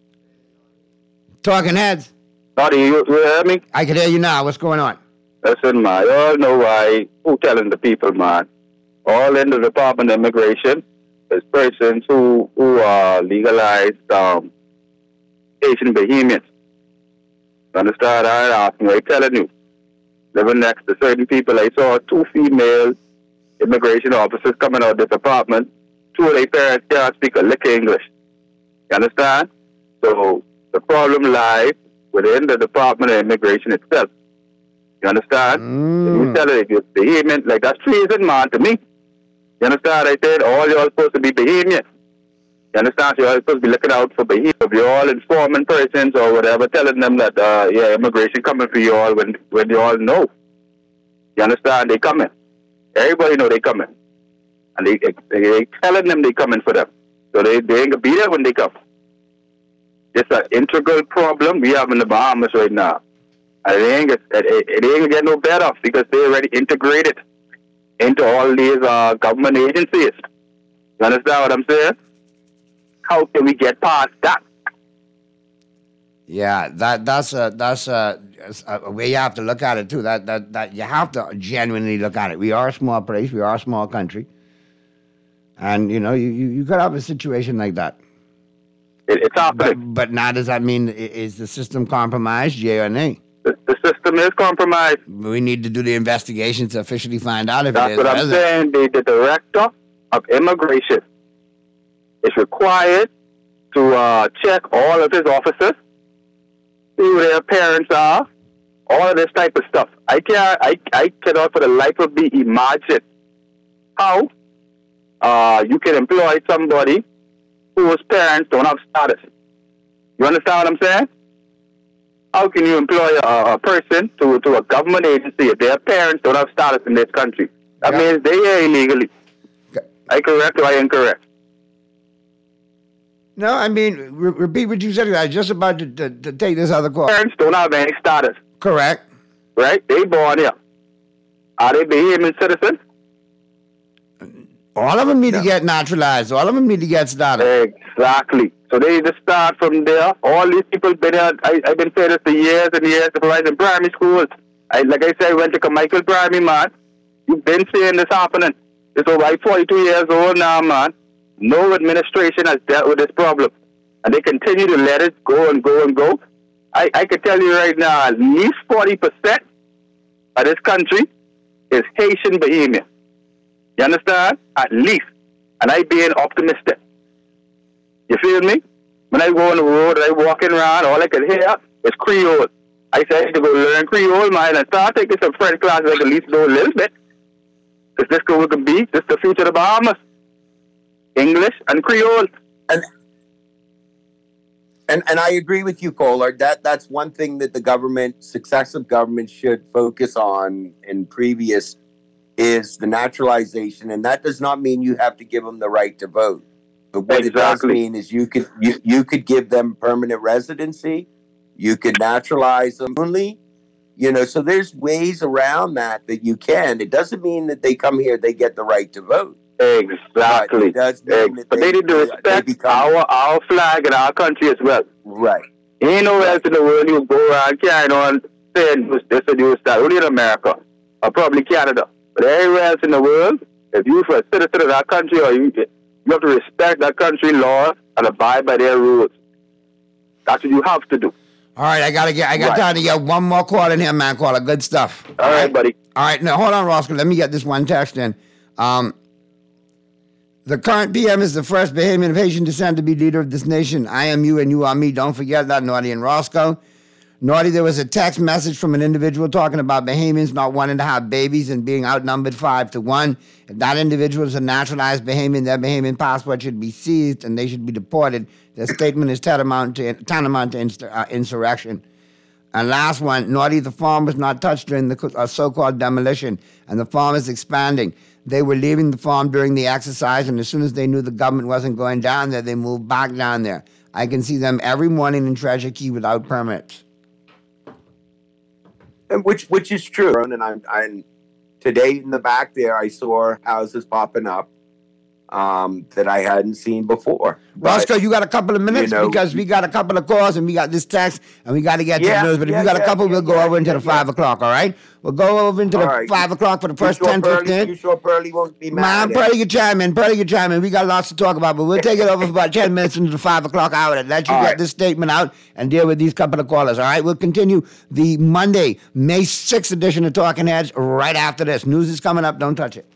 Buddy, you hear me? I can hear you now. What's going on? Listen, man, you all know why. Who telling the people, man? All in the Department of Immigration. There's persons who are legalized Asian Bahamians. You understand? I'm telling you. Living next to certain people, I saw 2 female immigration officers coming out of this apartment. 2 of their parents can't speak a lick of English. You understand? So the problem lies within the Department of Immigration itself. You understand? You tell it, if you're Bahamian, like that's treason, man, to me. You understand? I said, all y'all supposed to be Bahamian. You understand? So y'all supposed to be looking out for Bahamian. If you're all informing persons or whatever, telling them that, immigration coming for you all when you all know. You understand? They coming. Everybody know they coming. And they telling them they coming for them. So they ain't going to be there when they come. It's an integral problem we have in the Bahamas right now. And it ain't going to get no better because they already integrated into all these government agencies. You understand what I'm saying? How can we get past that? Yeah, that's a way you have to look at it too. That you have to genuinely look at it. We are a small place. We are a small country, and you could have a situation like that. It's happening. But now does that mean is the system compromised? Yea or nay? The system is compromised. We need to do the investigation to officially find out if it is. That's what I'm saying. The director of immigration is required to check all of his officers, see who their parents are, all of this type of stuff. I cannot for the life of me imagine how you can employ somebody whose parents don't have status. You understand what I'm saying? How can you employ a person to a government agency if their parents don't have status in this country? That means they are illegally. I correct or I incorrect? No, I mean, repeat what you said. I was just about to take this other call. Parents don't have any status. Correct. Right? They born here. Are they Bahamian citizens? All of them need to get naturalized. All of them need to get started. Exactly. So they need to start from there. All these people been here. I've been saying this for years and years. If I was in primary school, like I said, I went to Carmichael Primary, man. You've been seeing this happening. It's over 42 years old now, man. No administration has dealt with this problem. And they continue to let it go and go and go. I can tell you right now, at least 40% of this country is Haitian Bahamian. You understand? At least. And I being optimistic. You feel me? When I go on the road and I walking around, all I can hear is Creole. I said I need to go learn Creole, man, and start taking some French classes. I can at least know a little bit. Because this could be this the future of the Bahamas. English and Creole. And I agree with you, Kohler. That's one thing that successive governments should focus on in previous is the naturalization, and that does not mean you have to give them the right to vote. But what it does mean is you could give them permanent residency, you could naturalize them only, So there's ways around that you can. It doesn't mean that they come here, they get the right to vote. Exactly. But they need to respect our flag and our country as well. Right. Ain't nowhere else in the world you go around carrying on saying this and use that. Only in America or probably Canada. But everywhere else in the world, if you're a citizen of that country, or you have to respect that country laws and abide by their rules. That's what you have to do. All right, I got time to get one more call in here, man. Caller, good stuff. All right, buddy. All right, now hold on, Roscoe. Let me get this one text in. The current PM is the first Bahamian of Haitian descent to be leader of this nation. I am you and you are me. Don't forget that, Naughty and Roscoe. Naughty, there was a text message from an individual talking about Bahamians not wanting to have babies and being outnumbered 5-1. If that individual is a naturalized Bahamian, their Bahamian passport should be seized and they should be deported. Their statement is tantamount to insurrection. And last one, Naughty, the farm was not touched during the so-called demolition, and the farm is expanding. They were leaving the farm during the exercise, and as soon as they knew the government wasn't going down there, they moved back down there. I can see them every morning in Treasure Key without permits. And which is true. And I'm today in the back there, I saw houses popping up that I hadn't seen before. Roscoe, you got a couple of minutes because we got a couple of calls and we got this text and we got to get to the news. But if you got a couple, we'll go over into the 5 o'clock, all right? We'll go over into the 5 o'clock for the first 10, 15. You sure Pearly won't be mad? Man, Pearly can chime in. We got lots to talk about, but we'll take it over for about 10 minutes into the 5 o'clock hour and let you get this statement out and deal with these couple of callers, all right? We'll continue the Monday, May 6th edition of Talking Heads right after this. News is coming up. Don't touch it.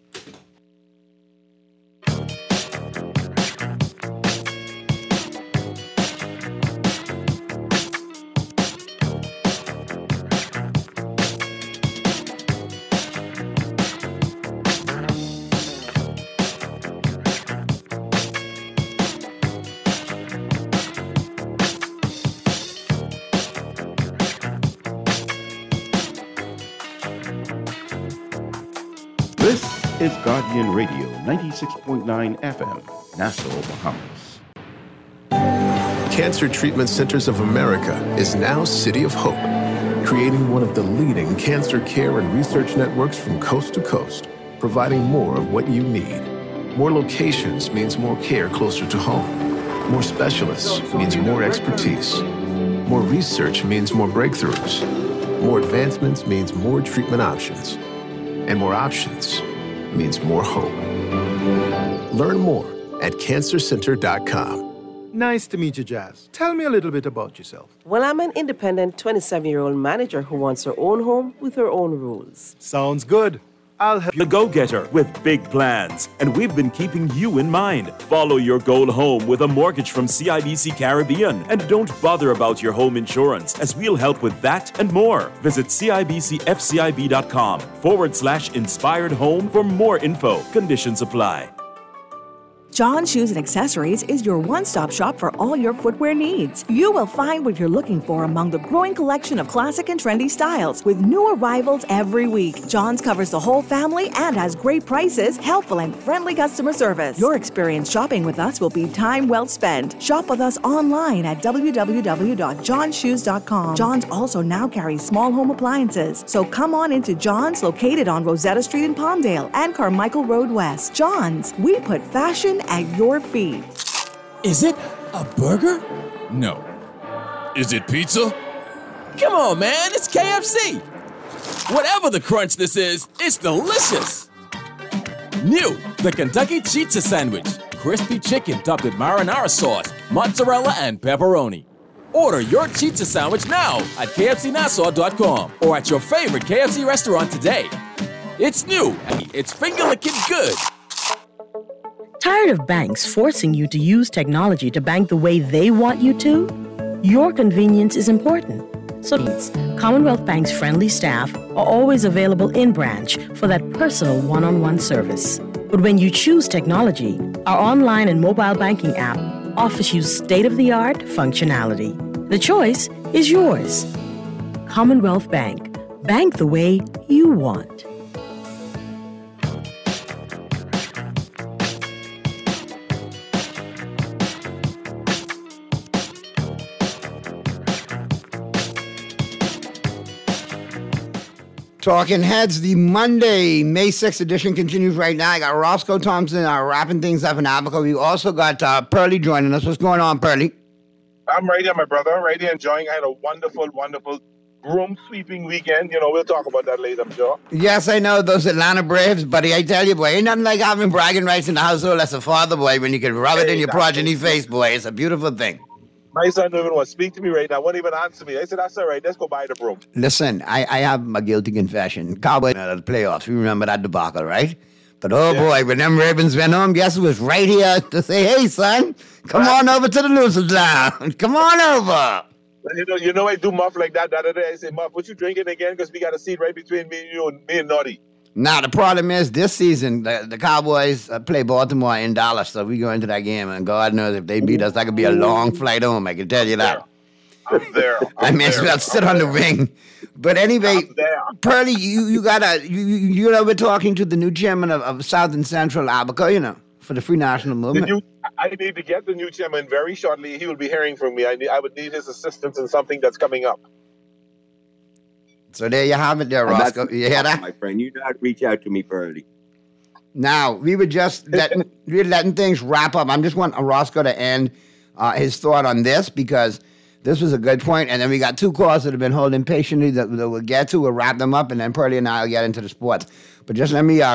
It's Guardian Radio, 96.9 FM, Nassau, Bahamas. Cancer Treatment Centers of America is now City of Hope, creating one of the leading cancer care and research networks from coast to coast, providing more of what you need. More locations means more care closer to home. More specialists means more expertise. More research means more breakthroughs. More advancements means more treatment options. And more options means more hope. Learn more at cancercenter.com. Nice to meet you, Jazz. Tell me a little bit about yourself. Well, I'm an independent 27-year-old manager who wants her own home with her own rules. Sounds good. I'll help. The go-getter with big plans, and we've been keeping you in mind. Follow your goal home with a mortgage from CIBC Caribbean, and don't bother about your home insurance, as we'll help with that and more. Visit CIBCFCIB.com/inspired home for more info. Conditions apply. John Shoes and Accessories is your one-stop shop for all your footwear needs. You will find what you're looking for among the growing collection of classic and trendy styles with new arrivals every week. John's covers the whole family and has great prices, helpful and friendly customer service. Your experience shopping with us will be time well spent. Shop with us online at www.johnshoes.com. John's also now carries small home appliances, so come on into John's, located on Rosetta Street in Palmdale and Carmichael Road West. John's, we put fashion at your feet. Is it a burger? No. Is it pizza? Come on, man, it's KFC. Whatever the crunch this is, it's delicious. New, the Kentucky Pizza Sandwich. Crispy chicken topped with marinara sauce, mozzarella, and pepperoni. Order your pizza sandwich now at kfcnassau.com or at your favorite KFC restaurant today. It's new, and it's finger-licking good. Tired of banks forcing you to use technology to bank the way they want you to? Your convenience is important. So Commonwealth Bank's friendly staff are always available in branch for that personal one-on-one service. But when you choose technology, our online and mobile banking app offers you state-of-the-art functionality. The choice is yours. Commonwealth Bank. Bank the way you want. Talking Heads, the Monday, May 6th edition continues right now. I got Roscoe Thompson wrapping things up in Abaco. We also got Pearly joining us. What's going on, Pearly? I'm right here, my brother. I'm right here enjoying. I had a wonderful, wonderful room sweeping weekend. You know, we'll talk about that later, I'm sure. Yes, I know those Atlanta Braves, buddy. I tell you, boy, ain't nothing like having bragging rights in the household as a father, boy, when you can rub it in your progeny face, boy. It's a beautiful thing. My son don't even want to speak to me right now. Won't even answer me. I said, that's all right. Let's go buy the broom. Listen, I have my guilty confession. Cowboys at the playoffs. We remember that debacle, right? But boy, when them Ravens went home, guess who was right here to say, hey, son, come on over to the Losers Lounge. Come on over. You know, I do Muff like that the other day. I say, Muff, what you drinking again? Because we got a seat right between me and Naughty. Now, the problem is this season, the Cowboys play Baltimore in Dallas, so we go into that game, and God knows if they beat us, that could be a long flight home, I can tell you that. I'm there. I may as well sit on the ring. But anyway, Pearly, you know, we're talking to the new chairman of South and Central Abaco, you know, for the Free National Movement. I need to get the new chairman very shortly. He will be hearing from me. I would need his assistance in something that's coming up. So there you have it there, Roscoe. You hear that? My friend, you know how to reach out to me, Pearly. Now, we were just letting things wrap up. I'm just wanting Roscoe to end his thought on this because this was a good point. And then we got two calls that have been holding patiently that we'll get to. We'll wrap them up, and then Pearly and I will get into the sports. But just let me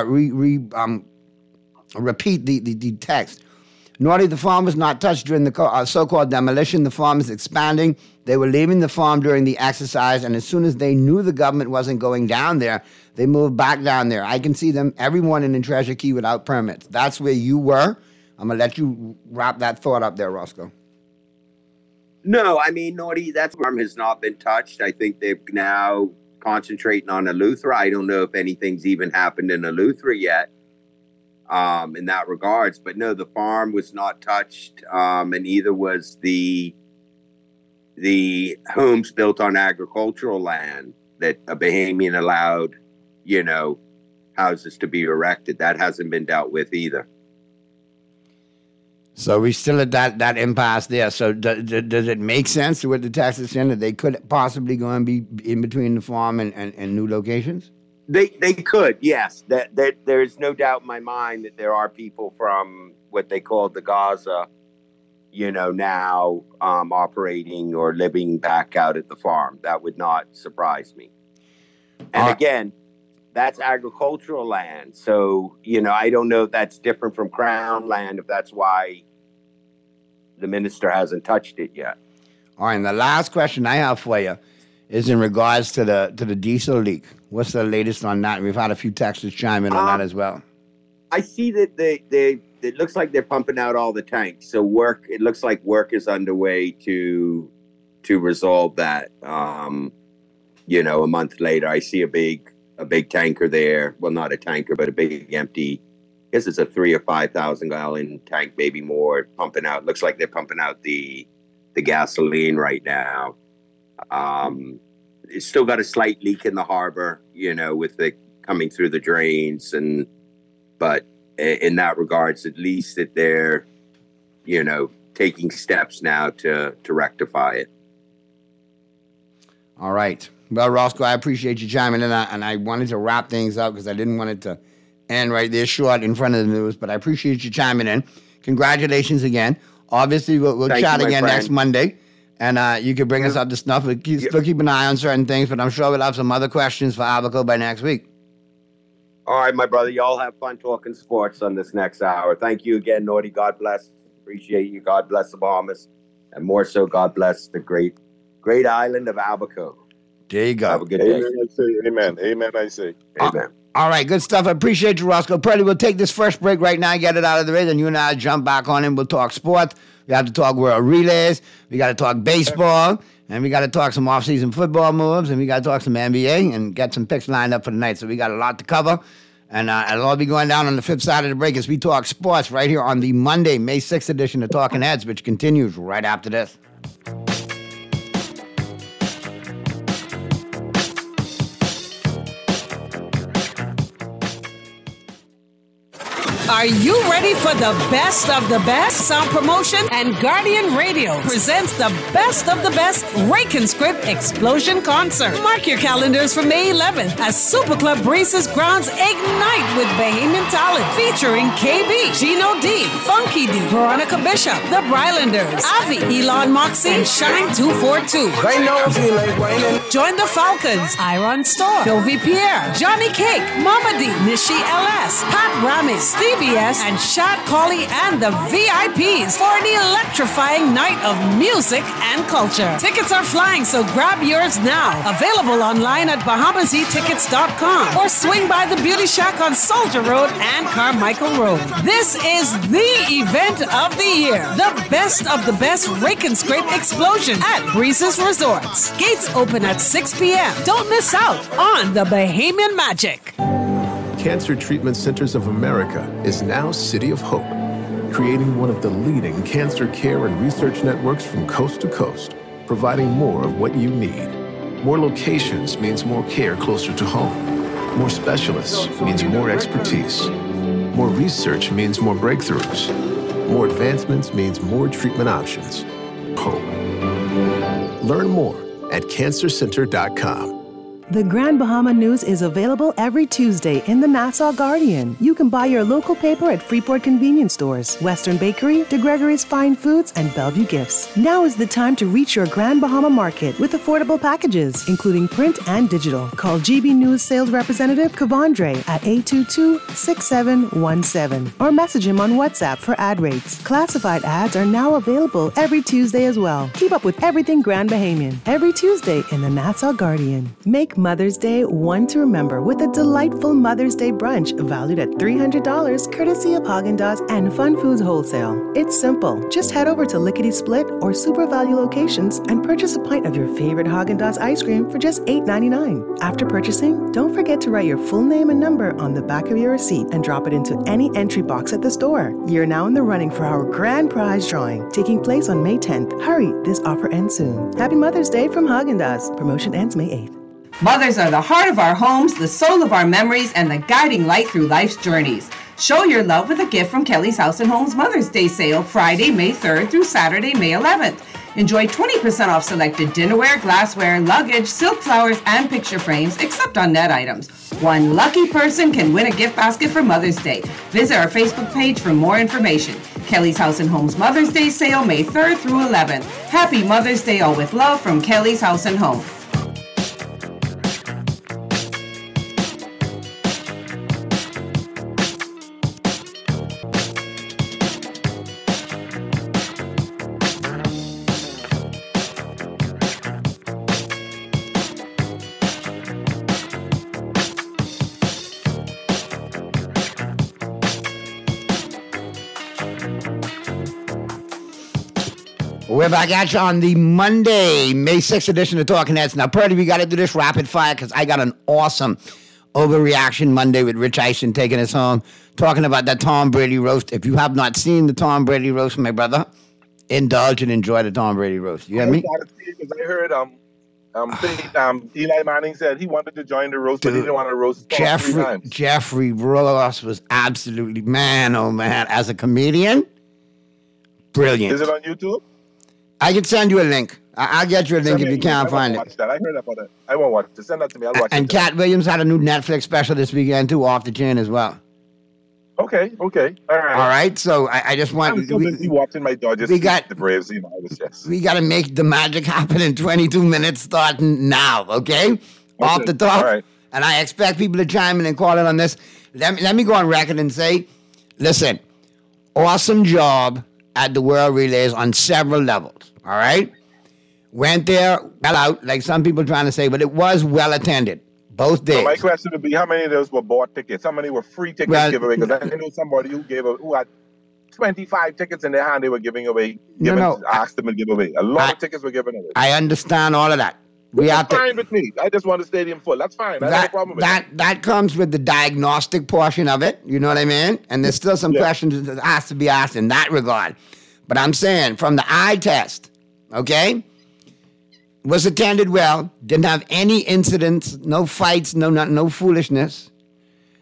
repeat the text. Naughty, the farm was not touched during the so-called demolition. The farm is expanding. They were leaving the farm during the exercise, and as soon as they knew the government wasn't going down there, they moved back down there. I can see them every morning in Treasure Key without permits. That's where you were. I'm going to let you wrap that thought up there, Roscoe. No, I mean, Naughty, that farm has not been touched. I think they're now concentrating on Eleuthera. I don't know if anything's even happened in Eleuthera yet. In that regards, but no, the farm was not touched, and neither was the homes built on agricultural land that a Bahamian allowed, you know, houses to be erected. That hasn't been dealt with either. So we still at that impasse there. So does it make sense to what the text is saying that they could possibly go and be in between the farm and new locations? They could, yes. That there's no doubt in my mind that there are people from what they call the Gaza, you know, now operating or living back out at the farm. That would not surprise me. And again, that's agricultural land. So, you know, I don't know if that's different from Crown land, if that's why the minister hasn't touched it yet. All right, and the last question I have for you is in regards to the diesel leak. What's the latest on that? We've had a few texters chime in on that as well. I see that it looks like they're pumping out all the tanks. So it looks like work is underway to resolve that. You know, a month later, I see a big tanker there. Well, not a tanker, but a big empty. I guess it's a 3,000 or 5,000 gallon tank, maybe more, pumping out. Looks like they're pumping out the gasoline right now. It's still got a slight leak in the harbor, you know, with the coming through the drains, but in that regards, at least that they're, you know, taking steps now to rectify it. All right. Well, Roscoe, I appreciate you chiming in, and I wanted to wrap things up because I didn't want it to end right there short in front of the news, but I appreciate you chiming in. Congratulations again. Obviously, we'll chat again next Monday. And you can bring us up to snuff. We'll still keep an eye on certain things, but I'm sure we'll have some other questions for Abaco by next week. All right, my brother. Y'all have fun talking sports on this next hour. Thank you again, Naughty. God bless. Appreciate you. God bless the Bahamas. And more so, God bless the great island of Abaco. There you go. Have a good day. Amen. Amen, I say. Amen. All right, good stuff. I appreciate you, Roscoe. Pearly, we'll take this first break right now and get it out of the way. Then you and I jump back on and we'll talk sports. We have to talk world relays. We got to talk baseball. And we got to talk some off-season football moves. And we got to talk some NBA and get some picks lined up for the night. So we got a lot to cover. And it'll all be going down on the flip side of the break as we talk sports right here on the Monday, May 6th edition of Talking Heads, which continues right after this. Are you ready for the best of the best sound promotion? And Guardian Radio presents the best of the best Rake and Script Explosion Concert. Mark your calendars for May 11th as Super Club Breezes grounds ignite with Bahamian talent featuring KB, Gino D, Funky D, Veronica Bishop, The Brylanders, Avi, Elon Moxie, and Shine 242. Join the Falcons, Iron Storm, Dovi Pierre, Johnny Cake, Mama D, Nishi LS, Pat Ramis, Stevie S, and Shad Colley and the VIPs for an electrifying night of music and culture. Tickets are flying, so grab yours now. Available online at BahamaZTickets.com or swing by the Beauty Shack on Soldier Road and Carmichael Road. This is the event of the year. The best of the best Rake and Scrape Explosion at Breezes Resorts. Gates open at 6 p.m. Don't miss out on the Bahamian magic. Cancer Treatment Centers of America is now City of Hope, creating one of the leading cancer care and research networks from coast to coast, providing more of what you need. More locations means more care closer to home. More specialists means more expertise. More research means more breakthroughs. More advancements means more treatment options. Hope. Learn more at cancercenter.com. The Grand Bahama News is available every Tuesday in the Nassau Guardian. You can buy your local paper at Freeport Convenience Stores, Western Bakery, DeGregory's Fine Foods, and Bellevue Gifts. Now is the time to reach your Grand Bahama Market with affordable packages, including print and digital. Call GB News Sales Representative Kavandre at 822-6717 or message him on WhatsApp for ad rates. Classified ads are now available every Tuesday as well. Keep up with everything Grand Bahamian every Tuesday in the Nassau Guardian. Make Mother's Day one to remember with a delightful Mother's Day brunch valued at $300 courtesy of Haagen-Dazs and Fun Foods Wholesale. It's simple. Just head over to Lickety Split or Super Value locations and purchase a pint of your favorite Haagen-Dazs ice cream for just $8.99. After purchasing, don't forget to write your full name and number on the back of your receipt and drop it into any entry box at the store. You're now in the running for our grand prize drawing, taking place on May 10th. Hurry, this offer ends soon. Happy Mother's Day from Haagen-Dazs. Promotion ends May 8th. Mothers are the heart of our homes, the soul of our memories, and the guiding light through life's journeys. Show your love with a gift from Kelly's House and Home's Mother's Day sale, Friday, May 3rd through Saturday, May 11th. Enjoy 20% off selected dinnerware, glassware, luggage, silk flowers, and picture frames, except on net items. One lucky person can win a gift basket for Mother's Day. Visit our Facebook page for more information. Kelly's House and Home's Mother's Day sale, May 3rd through 11th. Happy Mother's Day, all with love from Kelly's House and Home. We're back at you on the Monday, May 6th edition of Talking Heads. Now, Purdy, we got to do this rapid fire because I got an awesome overreaction Monday with Rich Eisen taking us home, talking about that Tom Brady roast. If you have not seen the Tom Brady roast, my brother, indulge and enjoy the Tom Brady roast. You hear me? I heard Eli Manning said he wanted to join the roast, but he didn't want to roast Jeffrey Ross was absolutely, man, oh man, as a comedian, brilliant. Is it on YouTube? I can send you a link. I'll get you a link if you can't find it. Watch that. I heard about it. I won't watch it. Send that to me. I'll watch it. And Cat Williams had a new Netflix special this weekend, too, Off the Chain as well. Okay. All right. All right. So I just want... I'm so busy watching my Dodgers beat the Braves. You know, I was just... We got to make the magic happen in 22 minutes starting now, okay? Off the top. All right. And I expect people to chime in and call in on this. Let me go on record and say, listen, awesome job at the World Relays on several levels. All right? Went there, well out, like some people trying to say, but it was well attended, both days. So my question would be, how many of those were bought tickets? How many were free tickets giveaway? Because I knew somebody who had 25 tickets in their hand they were giving away, asked them to give away. A lot of tickets were given away. I understand all of that. That's fine with me. I just want the stadium full. That's fine. I have no problem with that. That comes with the diagnostic portion of it. You know what I mean? And there's still some questions that has to be asked in that regard. But I'm saying, from the eye test, okay, was attended well, didn't have any incidents, no fights, no foolishness.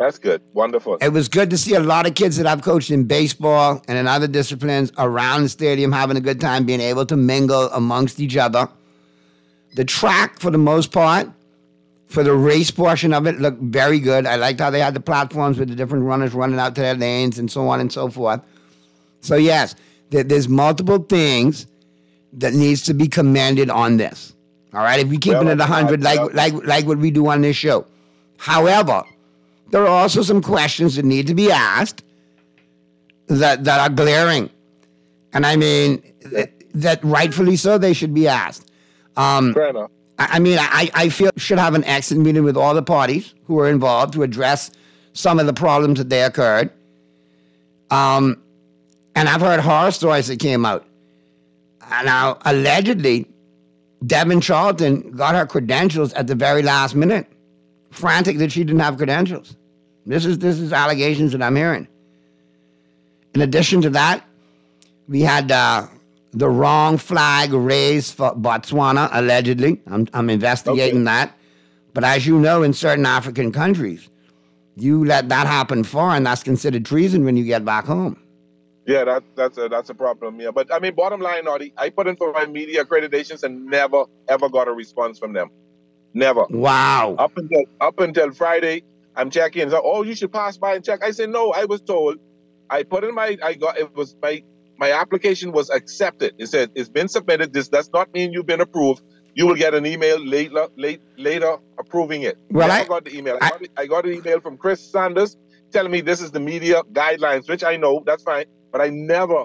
That's good. Wonderful. It was good to see a lot of kids that I've coached in baseball and in other disciplines around the stadium having a good time, being able to mingle amongst each other. The track, for the most part, for the race portion of it, looked very good. I liked how they had the platforms with the different runners running out to their lanes and so on and so forth. So, yes, there's multiple things that needs to be commended on this. All right? If we keep it at 100 like what we do on this show. However, there are also some questions that need to be asked that are glaring. And I mean, that rightfully so, they should be asked. Fair enough. I feel we should have an exit meeting with all the parties who are involved to address some of the problems that they occurred. And I've heard horror stories that came out. Now, allegedly, Devin Charlton got her credentials at the very last minute. Frantic that she didn't have credentials. This is allegations that I'm hearing. In addition to that, we had the wrong flag raised for Botswana, allegedly. I'm investigating that. But as you know, in certain African countries, you let that happen foreign, that's considered treason when you get back home. Yeah, that's a problem. Yeah, but I mean, bottom line, Naughty, I put in for my media accreditations and never ever got a response from them. Never. Wow. Up until Friday, I'm checking. So, oh, you should pass by and check. I said no. I was told. I put in my application was accepted. It said it's been submitted. This does not mean you've been approved. You will get an email later approving it. Well, I got the email. I got an email from Chris Sanders telling me this is the media guidelines, which I know, that's fine. But I never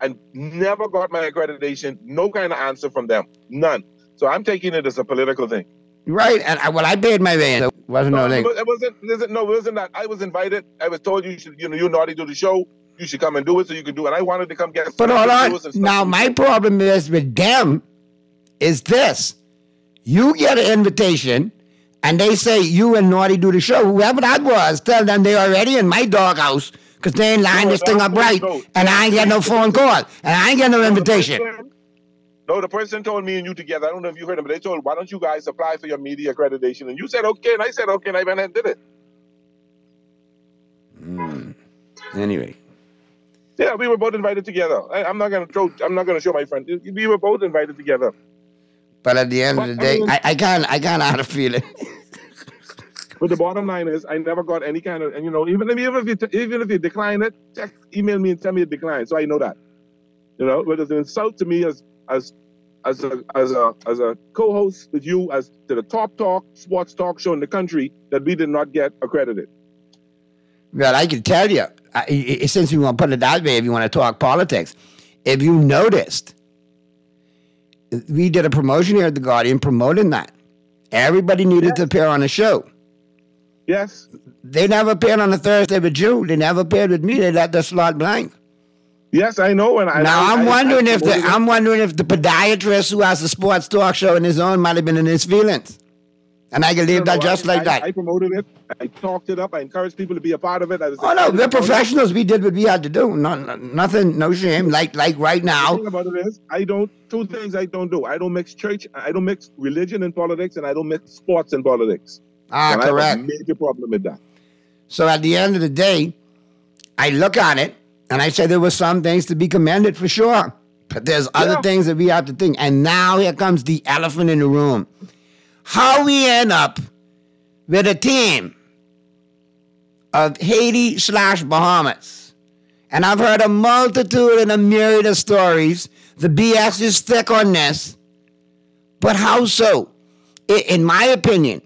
got my accreditation. No kind of answer from them. None. So I'm taking it as a political thing. Right. And I paid my way. So it wasn't no thing. It wasn't that. I was invited. I was told you should, you Naughty do the show. You should come and do it so you can do it. And I wanted to come get. But hold on. Now my problem is with them is this. You get an invitation and they say you and Naughty do the show. Whoever that was, tell them they're already in my doghouse because they ain't lining this thing up right. And I ain't get no phone call. And I ain't get no invitation. No, the person told me and you together. I don't know if you heard him, but they told, why don't you guys apply for your media accreditation? And you said, okay. And I said, okay. And I went and did it. Anyway. Yeah, we were both invited together. I'm not going to show my friend. We were both invited together. But at the end of the day, I kind of had a feeling. But the bottom line is, I never got any kind of, and even if you decline it, email me and tell me it declined, so I know that. But it's an insult to me as a co-host with you, as to the top sports talk show in the country, that we did not get accredited. Well, I can tell you, since you want to put it that way, if you want to talk politics, if you noticed, we did a promotion here at The Guardian promoting that. Everybody needed to appear on the show. Yes. They never appeared on a Thursday with you. They never appeared with me. They let the slot blank. Yes, I know. I'm wondering if the podiatrist who has a sports talk show in his own might have been in his feelings. And I can leave that just like that. I promoted it. I talked it up. I encouraged people to be a part of it. We're professionals. We did what we had to do. Nothing, no shame. Like right now. The thing about it is, two things I don't do. I don't mix church. I don't mix religion and politics, and I don't mix sports and politics. Correct. I have a major problem with that. So at the end of the day, I look at it and I say there were some things to be commended for sure, but there's other things that we have to think. And now here comes the elephant in the room. How we end up with a team of Haiti/Bahamas. And I've heard a multitude and a myriad of stories. The BS is thick on this. But how so? In my opinion,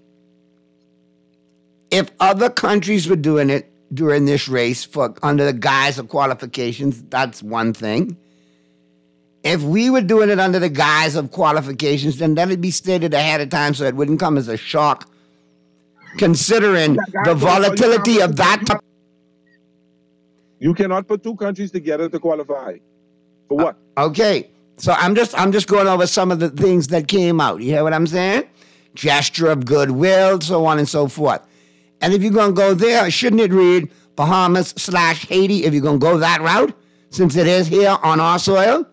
if other countries were doing it during this race under the guise of qualifications, that's one thing. If we were doing it under the guise of qualifications, then let it be stated ahead of time so it wouldn't come as a shock, considering the volatility of that. You cannot put two countries together to qualify. For what? Okay, so I'm just going over some of the things that came out. You hear what I'm saying? Gesture of goodwill, so on and so forth. And if you're going to go there, shouldn't it read Bahamas/Haiti if you're going to go that route, since it is here on our soil?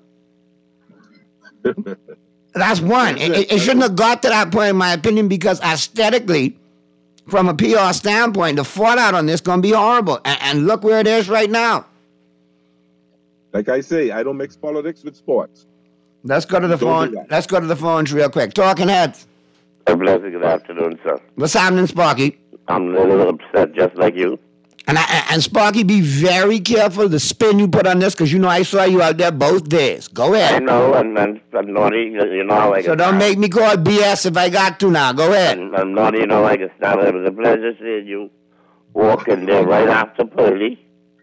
That's one. It shouldn't have got to that point, in my opinion, because aesthetically, from a PR standpoint, the fallout on this going to be horrible. And look where it is right now. Like I say, I don't mix politics with sports. Let's go to the phone. Let's go to the phones real quick. Talking Heads. A blessed good afternoon, sir. What's happening, Sparky? I'm a little upset, just like you. And Sparky, be very careful the spin you put on this, because you know I saw you out there both days. Go ahead. I know, and I'm naughty. You know how I get. So don't make me call BS if I got to now. Go ahead. I'm naughty, you know I get started. It was a pleasure seeing you walking there right after Pearly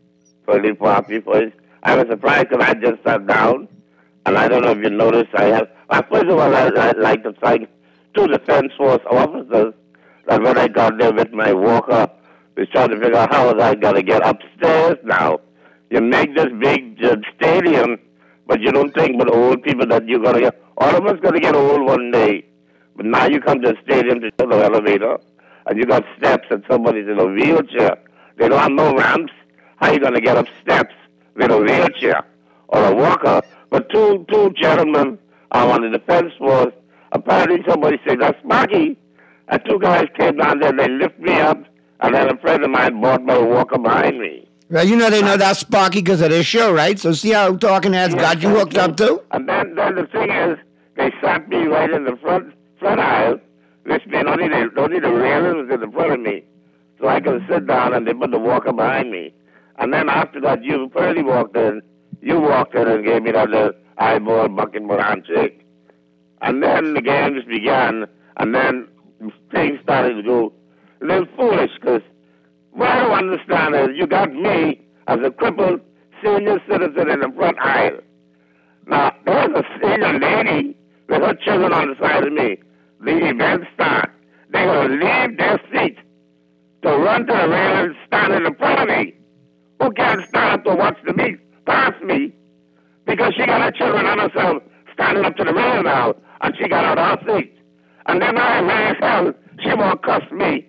Poppy. I was surprised because I just sat down, and I don't know if you noticed, first of all, I'd like to thank two Defense Force officers that when I got there with my walker, was trying to figure out how was I going to get upstairs now. You make this big stadium, but you don't think about old people that you're going to get. All of us going to get old one day. But now you come to the stadium to the elevator, and you got steps, and somebody's in a wheelchair. They don't have no ramps. How are you going to get up steps with a wheelchair or a walker? But two gentlemen on the Defense Force, apparently somebody said, that's Sparky. And two guys came down there, they lifted me up, and then a friend of mine bought my walker behind me. Well, you know they know that's Sparky because of this show, right? So see how Talking Heads got you hooked up too? And then the thing is, they sat me right in the front aisle. This man, only the railing was in the front of me. So I could sit down, and they put the walker behind me. And then after that, you Pearly walked in. You walked in and gave me that little eyeball, bucket, handshake. And then the games began, and then things started to go a little foolish, because what I don't understand is you got me as a crippled senior citizen in the front aisle. Now, there's a senior lady with her children on the side of me. The event starts. They will leave their seat to run to the rail and stand in front of me. Who can't stand up to watch the meet pass me? Because she got her children on herself standing up to the rail now, and she got out her seat. And then I ran hell, she won't cuss me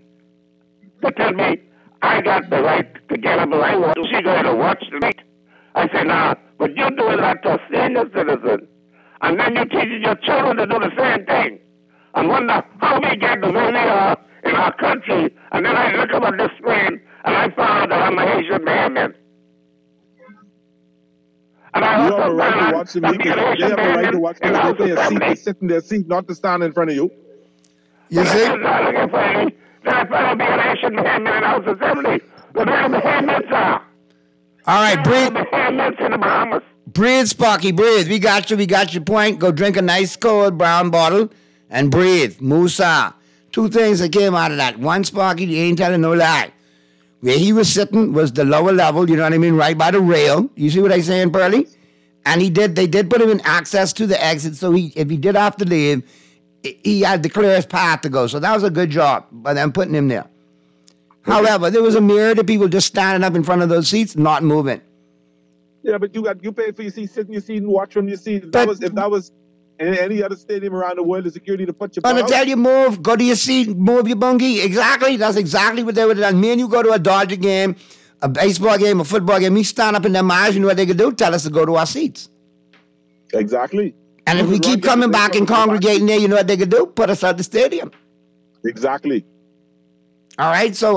to tell me I got the right to get up if I want to. She going to watch the meet. I said, nah, but you're doing that to a senior citizen. And then you're teaching your children to do the same thing. And wonder how we get the way they are in our country. And then I look up at the screen and I found out that I'm a Haitian man. And I you have a right to watch the meet. They have a right to watch the meet. They have a seat to sit in their seat, not to stand in front of you. You see? I'm not looking for any. They're trying to be an Haitian man in the House Assembly. But they're the handmaids are. All right, breathe. The handmaids in the Bahamas. Breathe, Sparky, breathe. We got you. We got your point. Go drink a nice cold brown bottle and breathe. Musa. Two things that came out of that. One, Sparky, you ain't telling no lie. Where he was sitting was the lower level, you know what I mean, right by the rail. You see what I'm saying, Pearly? And they did put him in access to the exit, so if he did have to leave, he had the clearest path to go. So that was a good job by them putting him there. However, there was a myriad of people just standing up in front of those seats, not moving. Yeah, but you pay for your seat, sit in your seat and watch from your seat. If that was in any other stadium around the world, the security to put your I'm going to tell you, move, go to your seat, move your bungie. Exactly. That's exactly what they would have done. Me and you go to a Dodger game, a baseball game, a football game. We stand up in their minds, you know what they could do? Tell us to go to our seats. Exactly. And if we keep coming back and congregating there, you know what they could do? Put us at the stadium. Exactly. All right, so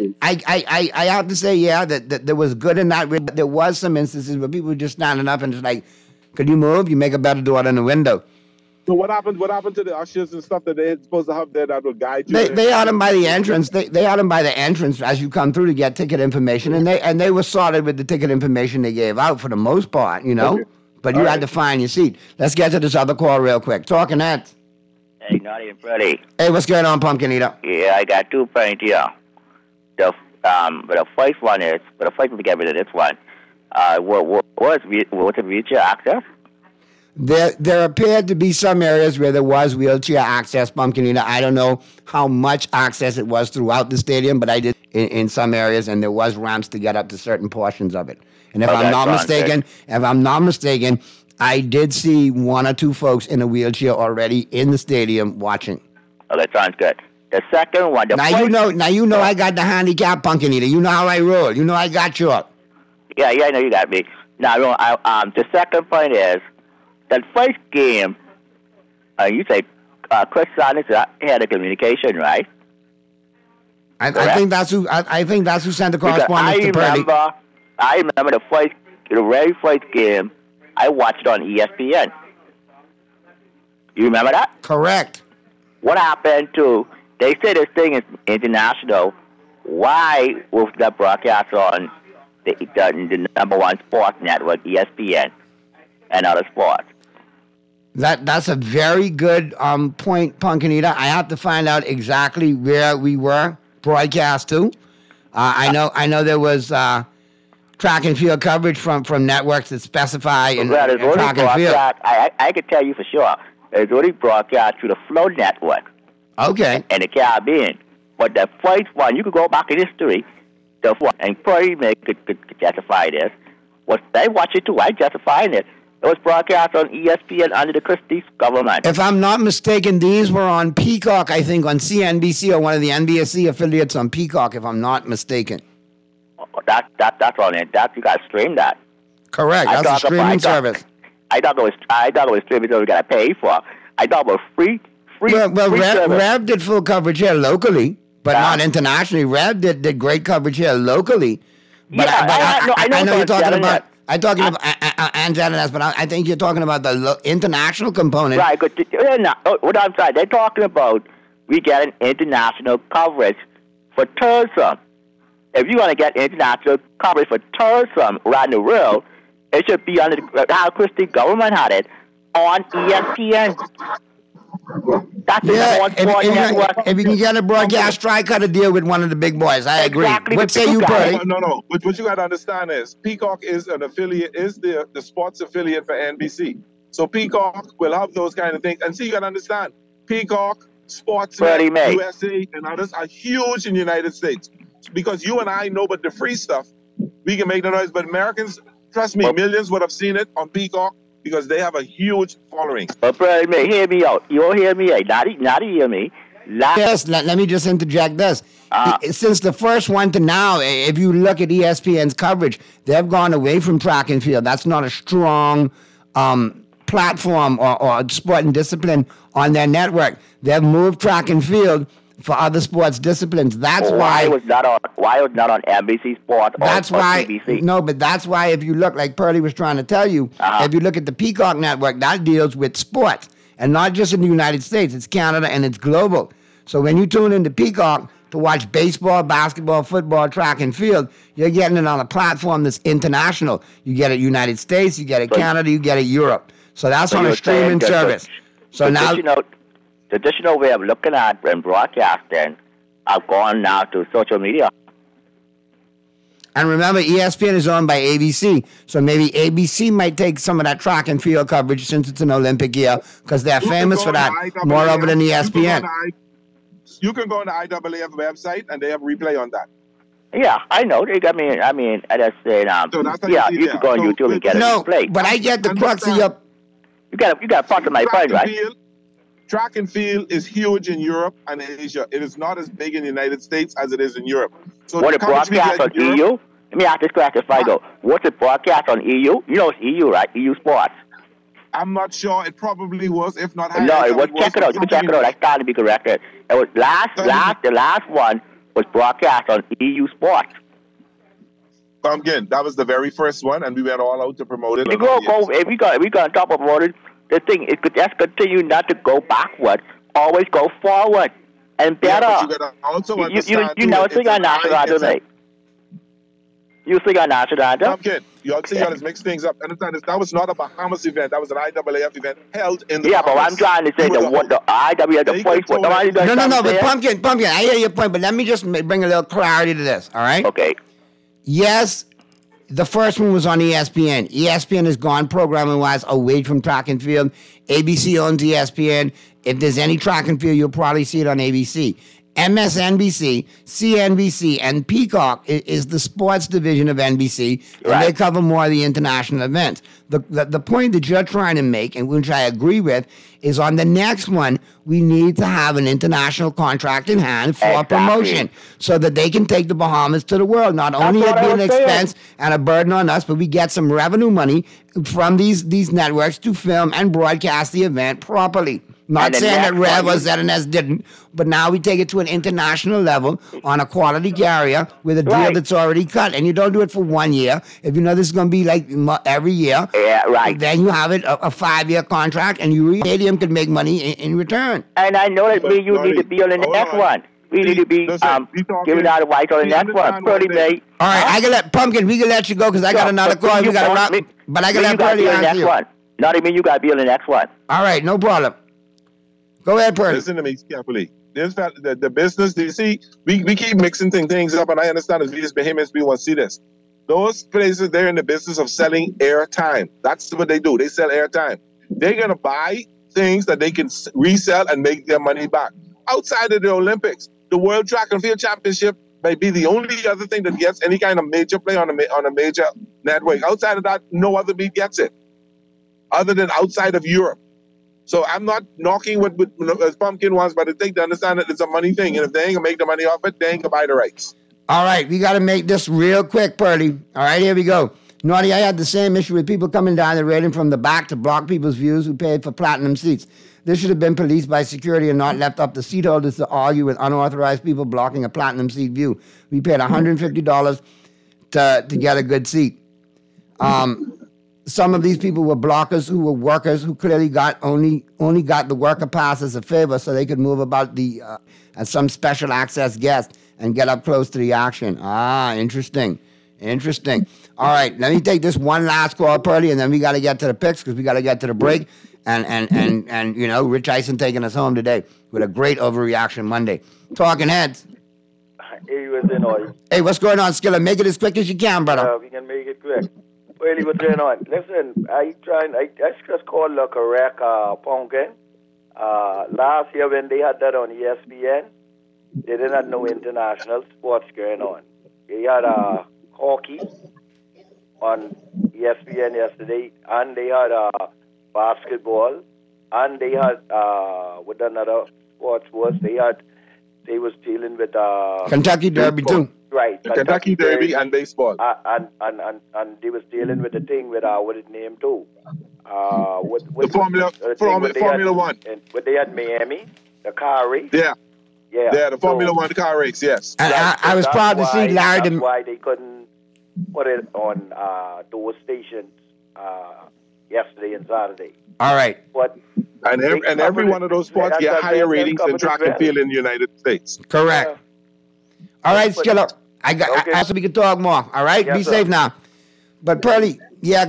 I have to say, yeah, that there was good in that. There was some instances where people were just standing up and just like, could you move? You make a better door than the window. So what happened to the ushers and stuff that they had supposed to have there that would guide you? They had them by the entrance. They had them by the entrance as you come through to get ticket information, and they were sorted with the ticket information they gave out for the most part, you know. Okay. But you had to find your seat. Let's get to this other call real quick. Talking Heads. Hey, Naughty and Freddie. Hey, what's going on, Pumpkin Eater? Yeah, I got 2 points here. But the first one is, but the first one to get rid of this one. What's a wheelchair access? There appeared to be some areas where there was wheelchair access, Pumpkin Eater. I don't know how much access it was throughout the stadium, but I did in some areas, and there was ramps to get up to certain portions of it. And if I'm not mistaken, I did see 1 or 2 folks in a wheelchair already in the stadium watching. Oh, that sounds good. The second one, Now you know I got the handicap, Pumpkin Eater. You know how I roll. You know I got you up. Yeah, I know you got me. Now, the second point is that first game. You say Chris Sanders had a communication, right? I think that's who sent the correspondence to Purdy. I remember the very first game. I watched it on ESPN. You remember that? Correct. What happened to? They say this thing is international. Why was that broadcast on the number one sports network, ESPN, and other sports? That's a very good point, Punkanita. I have to find out exactly where we were broadcast to. I know there was track and field coverage from networks that specify in track and field. I can tell you for sure. It's only broadcast through the Flow Network. Okay. And the Caribbean. But the first one, you could go back in history, and Purdy could justify this. I watch it too. I justify it. It was broadcast on ESPN under the Christie's government. If I'm not mistaken, these were on Peacock, I think, on CNBC or one of the NBC affiliates on Peacock, if I'm not mistaken. That's on it. You got to stream that. Correct. That's a streaming service. I thought it was streaming that we got to pay for. I thought it was free. Well, Rev did full coverage here locally, but not internationally. Rev did great coverage here locally. But I know you're talking about. I'm talking about Antennas, but I think you're talking about the international component. Right. What I'm saying, they're talking about we getting international coverage for tourism. If you want to get international coverage for tourism around the world, it should be under how Christie government had it on ESPN. That's if you can get a broadcast strike, cut a deal with one of the big boys. I agree. What say you, Purdy? No. What you got to understand is Peacock is an affiliate, is the sports affiliate for NBC. So Peacock will have those kind of things. And see, you got to understand, Peacock, Sportsnet, USA, and others are huge in the United States. Because you and I know, but the free stuff, we can make the noise. But Americans, trust me, millions would have seen it on Peacock because they have a huge following. But hear me out. You don't hear me out. Not hear me. Yes, let me just interject this. Since the first one to now, if you look at ESPN's coverage, they've gone away from track and field. That's not a strong platform or sport and discipline on their network. They've moved track and field for other sports disciplines. That's why it was not on NBC Sports. That's why. CBC. No, but that's why if you look, like Purdy was trying to tell you, if you look at the Peacock network, that deals with sports, and not just in the United States. It's Canada and it's global. So when you tune into Peacock to watch baseball, basketball, football, track and field, you're getting it on a platform that's international. You get it United States, you get it Canada, you get it Europe. So that's on a streaming service. So now. Traditional way of looking at and broadcasting have gone now to social media. And remember, ESPN is owned by ABC, so maybe ABC might take some of that track and field coverage since it's an Olympic year, because they're famous for that more over than ESPN. You can go on the IAAF website, and they have replay on that. Yeah, I know. I just said, you can go on YouTube and get it replay. But I get the crux of your. You got part of my point, right? Track and field is huge in Europe and Asia. It is not as big in the United States as it is in Europe. So what, the broadcast on EU? Let me ask this question before I go. What's the broadcast on EU? You know it's EU, right? EU Sports. I'm not sure. It probably was, if not. No, it was. Check it out. You can check it out. I started to be corrected. It was the last one was broadcast on EU Sports. Again, that was the very first one, and we went all out to promote it. If we got to talk about it, the thing it could just continue not to go backward, always go forward and better. Yeah, but you gotta also understand you never sing on national anthem, mate. You sing on national anthem. You also got to mix things up. Understand this? That was not a Bahamas event. That was an IAAF event held in the. Yeah, but I'm trying to say the IAAF, the point. No, but Pumpkin. I hear your point, but let me just bring a little clarity to this. All right. Okay. Yes. The first one was on ESPN. ESPN has gone programming-wise away from track and field. ABC owns ESPN. If there's any track and field, you'll probably see it on ABC. MSNBC, CNBC, and Peacock is the sports division of NBC, and they cover more of the international events. The point that you're trying to make, and which I agree with, is on the next one, we need to have an international contract in hand for promotion so that they can take the Bahamas to the world. Not only it be an expense and a burden on us, but we get some revenue money from these networks to film and broadcast the event properly. Not And the saying that next Rev or one- ZNS didn't, but now we take it to an international level on a quality carrier with a deal Right. that's already cut. And you don't do it for 1 year. If you know this is going to be like every year, Yeah, right. then you have it a 5-year contract, and you stadium can make money in return. And I know that But, me, you Donnie, need to be on the hold next on. one. We need to be Listen, we talking- giving out advice on the we next one. understand what Pretty it is. mate. All right, I can let Pumpkin. We can let you go because I got another call. We got to wrap. But I can let Pearly answer you. One. Not even you got to be on the next one. All right, no problem. Go ahead, Pearly. Listen to me carefully. The business, you see, we keep mixing things up, and I understand as we as behemoths, we want to see this. Those places, they're in the business of selling airtime. That's what they do. They sell airtime. They're going to buy things that they can resell and make their money back. Outside of the Olympics, the World Track and Field Championship may be the only other thing that gets any kind of major play on a major network. Outside of that, no other meet gets it, other than outside of Europe. So I'm not knocking what as Pumpkin wants, but I think they understand that it's a money thing. And if they ain't going to make the money off it, they ain't going to buy the rights. All right, we got to make this real quick, Pearly. All right, here we go. Naughty, I had the same issue with people coming down the railing from the back to block people's views who paid for platinum seats. This should have been policed by security and not left up to seat holders to argue with unauthorized people blocking a platinum seat view. We paid $150 to get a good seat. Some of these people were blockers who were workers who clearly only got the worker pass as a favor so they could move about as some special access guest and get up close to the action. Interesting. All right, let me take this one last call, Pearly, and then we got to get to the picks because we got to get to the break. And you know, Rich Eisen taking us home today with a great overreaction Monday. Talking heads. Hey, what's going on? Hey, what's going on, Skilla? Make it as quick as you can, brother. We can make it quick. Really, what's going on? Listen, I just called the correct Pumpkin. Last year when they had that on ESPN, they didn't have no international sports going on. They had hockey on ESPN yesterday, and they had basketball, and they had what another sports was. They was dealing with Kentucky Derby too. Right, Kentucky Derby and baseball. And they was dealing with the thing with what it named too. The Formula One. What they had Miami, the car race. Yeah, the Formula One car race. Yes. And I was proud to see Larry. That's why they couldn't put it on those stations yesterday and Saturday. All right. But and every one of those sports get higher ratings than track and field in the United States. Correct. All right, Skilla. I so we can talk more. All right, Yes, be sir. safe now. But Pearly,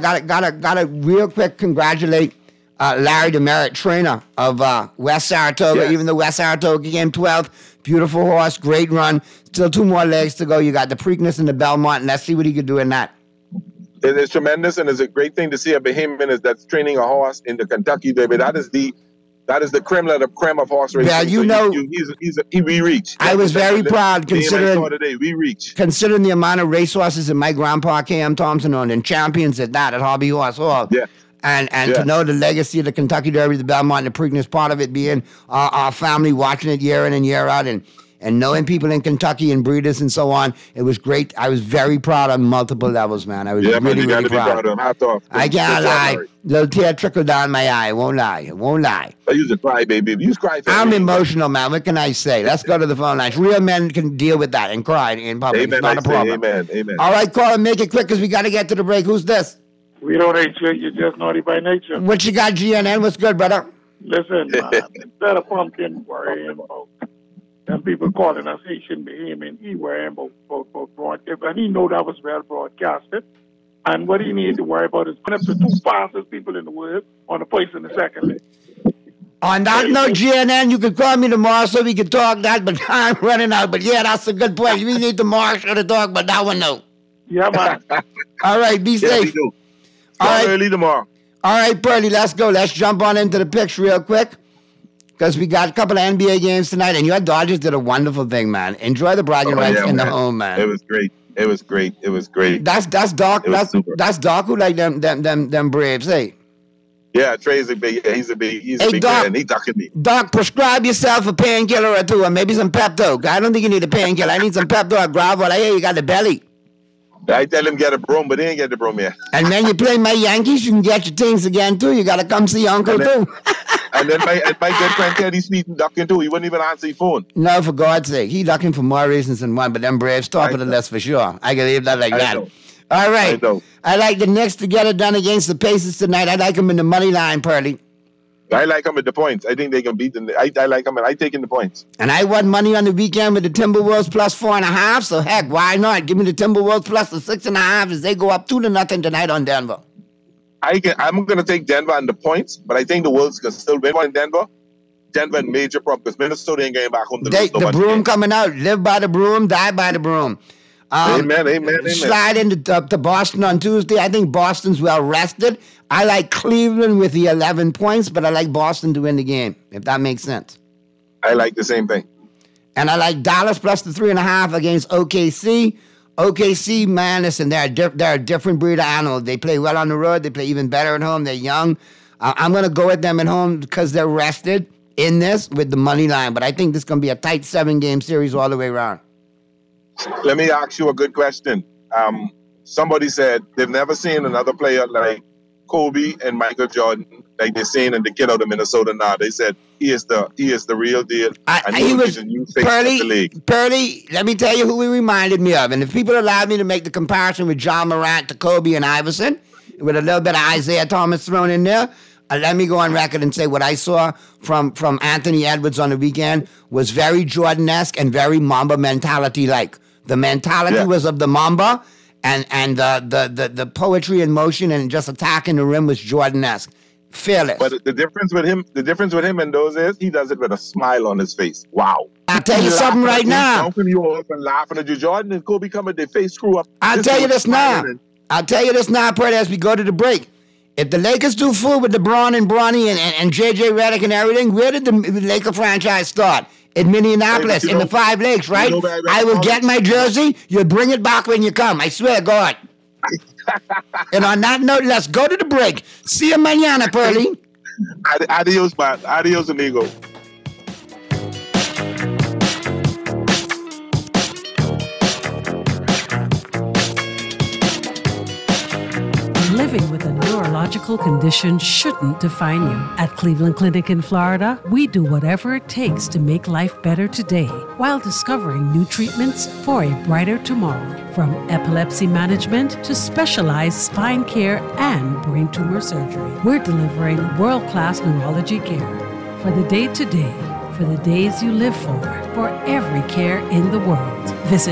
gotta real quick congratulate Larry Demerit, trainer of West Saratoga. Yes. Even though West Saratoga came 12th, beautiful horse, great run. Still 2 more legs to go. You got the Preakness and the Belmont, and let's see what he could do in that. It is tremendous, and it's a great thing to see a behemoth that's training a horse in the Kentucky Derby. That is the creme of the creme of horse racing. Yeah, you know, we reach. I was very proud considering we reach. Considering the amount of racehorses that my grandpa K.M. Thompson owned and champions at that at Hobby Horse Hall. Yeah. And Yeah. to know the legacy of the Kentucky Derby, the Belmont, and the Preakness, part of it being our family watching it year in and year out, and knowing people in Kentucky and breeders and so on, it was great. I was very proud on multiple levels, man. I was Yeah, man, really, you got really to be proud. proud of him. Hats off. I can't Good job, lie. Larry. Little tear trickled down my eye. Won't lie. I used to cry, baby. You cry. I'm emotional, man. What can I say? Let's go to the phone lines. Real men can deal with that and cry in public. Amen. It's not a problem. Amen. All right, call and make it quick because we got to get to the break. Who's this? We don't hate you. You're just naughty by nature. What you got, GNN? What's good, brother? Listen, instead of Pumpkin worrying about them people calling us Haitian behemoth, he worrying about broadcast. And he know that was well broadcasted. And what he needs to worry about is up to 2 fastest people in the world on the first and the second list. On that note, GNN, you can call me tomorrow so we can talk that, but I'm running out. But yeah, that's a good point. We need tomorrow show to talk, but that one, no. Yeah, man. All right, be Yeah, we safe. do. All right. Early tomorrow. All right, Pearly, let's go. Let's jump on into the picks real quick because we got a couple of NBA games tonight, and your Dodgers did a wonderful thing, man. Enjoy the bragging rights in the home, man. It was great. It was great. That's Doc. It was super. That's Doc who like them Braves, hey. Yeah, Trey's a big. Yeah, he's a big Doc, man. He ducking me. Doc, prescribe yourself a painkiller or two, or maybe some Pepto. I don't think you need a painkiller. I need some Pepto or Gravel. I hear you got the belly. I tell him get a broom, but he ain't get the broom yet. And when you play my Yankees, you can get your things again, too. You got to come see Uncle, too. And then my good friend Teddy Sneaton ducking, too. He wouldn't even answer his phone. No, for God's sake. He ducking for more reasons than one, but them Braves top of the list for sure. I can leave that like that. All right. I like the Knicks to get it done against the Pacers tonight. I like them in the money line, Pearly. I like them at the points. I think they can beat them. I like them, and I taking the points. And I won money on the weekend with the Timberwolves plus 4.5. So heck, why not? Give me the Timberwolves plus the 6.5 as they go up 2-0 tonight on Denver. I'm going to take Denver on the points, but I think the Wolves can still win in Denver. Denver in major problem because Minnesota ain't getting back home to lose so much. The broom coming out. Live by the broom, die by the broom. Amen. Slide into to Boston on Tuesday. I think Boston's well rested. I like Cleveland with the 11 points, but I like Boston to win the game, if that makes sense. I like the same thing. And I like Dallas plus the 3.5 against OKC. OKC, man, listen, they're a different breed of animal. They play well on the road. They play even better at home. They're young. I'm going to go with them at home because they're rested in this with the money line. But I think this is going to be a tight 7-game series all the way around. Let me ask you a good question. Somebody said they've never seen another player like Kobe and Michael Jordan, like they're saying in the kid out of Minnesota now. They said he is the real deal. He was the new face of the league. Pearly, let me tell you who he reminded me of. And if people allowed me to make the comparison with John Morant to Kobe and Iverson, with a little bit of Isaiah Thomas thrown in there, let me go on record and say what I saw from Anthony Edwards on the weekend was very Jordan-esque and very Mamba mentality-like. The mentality was of the Mamba, and the poetry in motion and just attacking the rim was Jordan-esque. Fearless. But the difference with him and those is he does it with a smile on his face. Wow. I'll tell you something right now. Jumping you up and laughing at you. Jordan and Kobe come with their face screw up. I'll tell you this now, Perry, as we go to the break. If the Lakers do full with LeBron and Bronny and J.J. Redick and everything, where did the Laker franchise start? In Minneapolis, in the 5 Lakes, right? I will get my jersey. You'll bring it back when you come. I swear, God. And on that note, let's go to the break. See you mañana, Pearly. Adios, man. Adios, amigo. Living with a neurological condition shouldn't define you. At Cleveland Clinic in Florida, we do whatever it takes to make life better today while discovering new treatments for a brighter tomorrow. From epilepsy management to specialized spine care and brain tumor surgery, we're delivering world-class neurology care for the day-to-day, for the days you live for every care in the world. Visit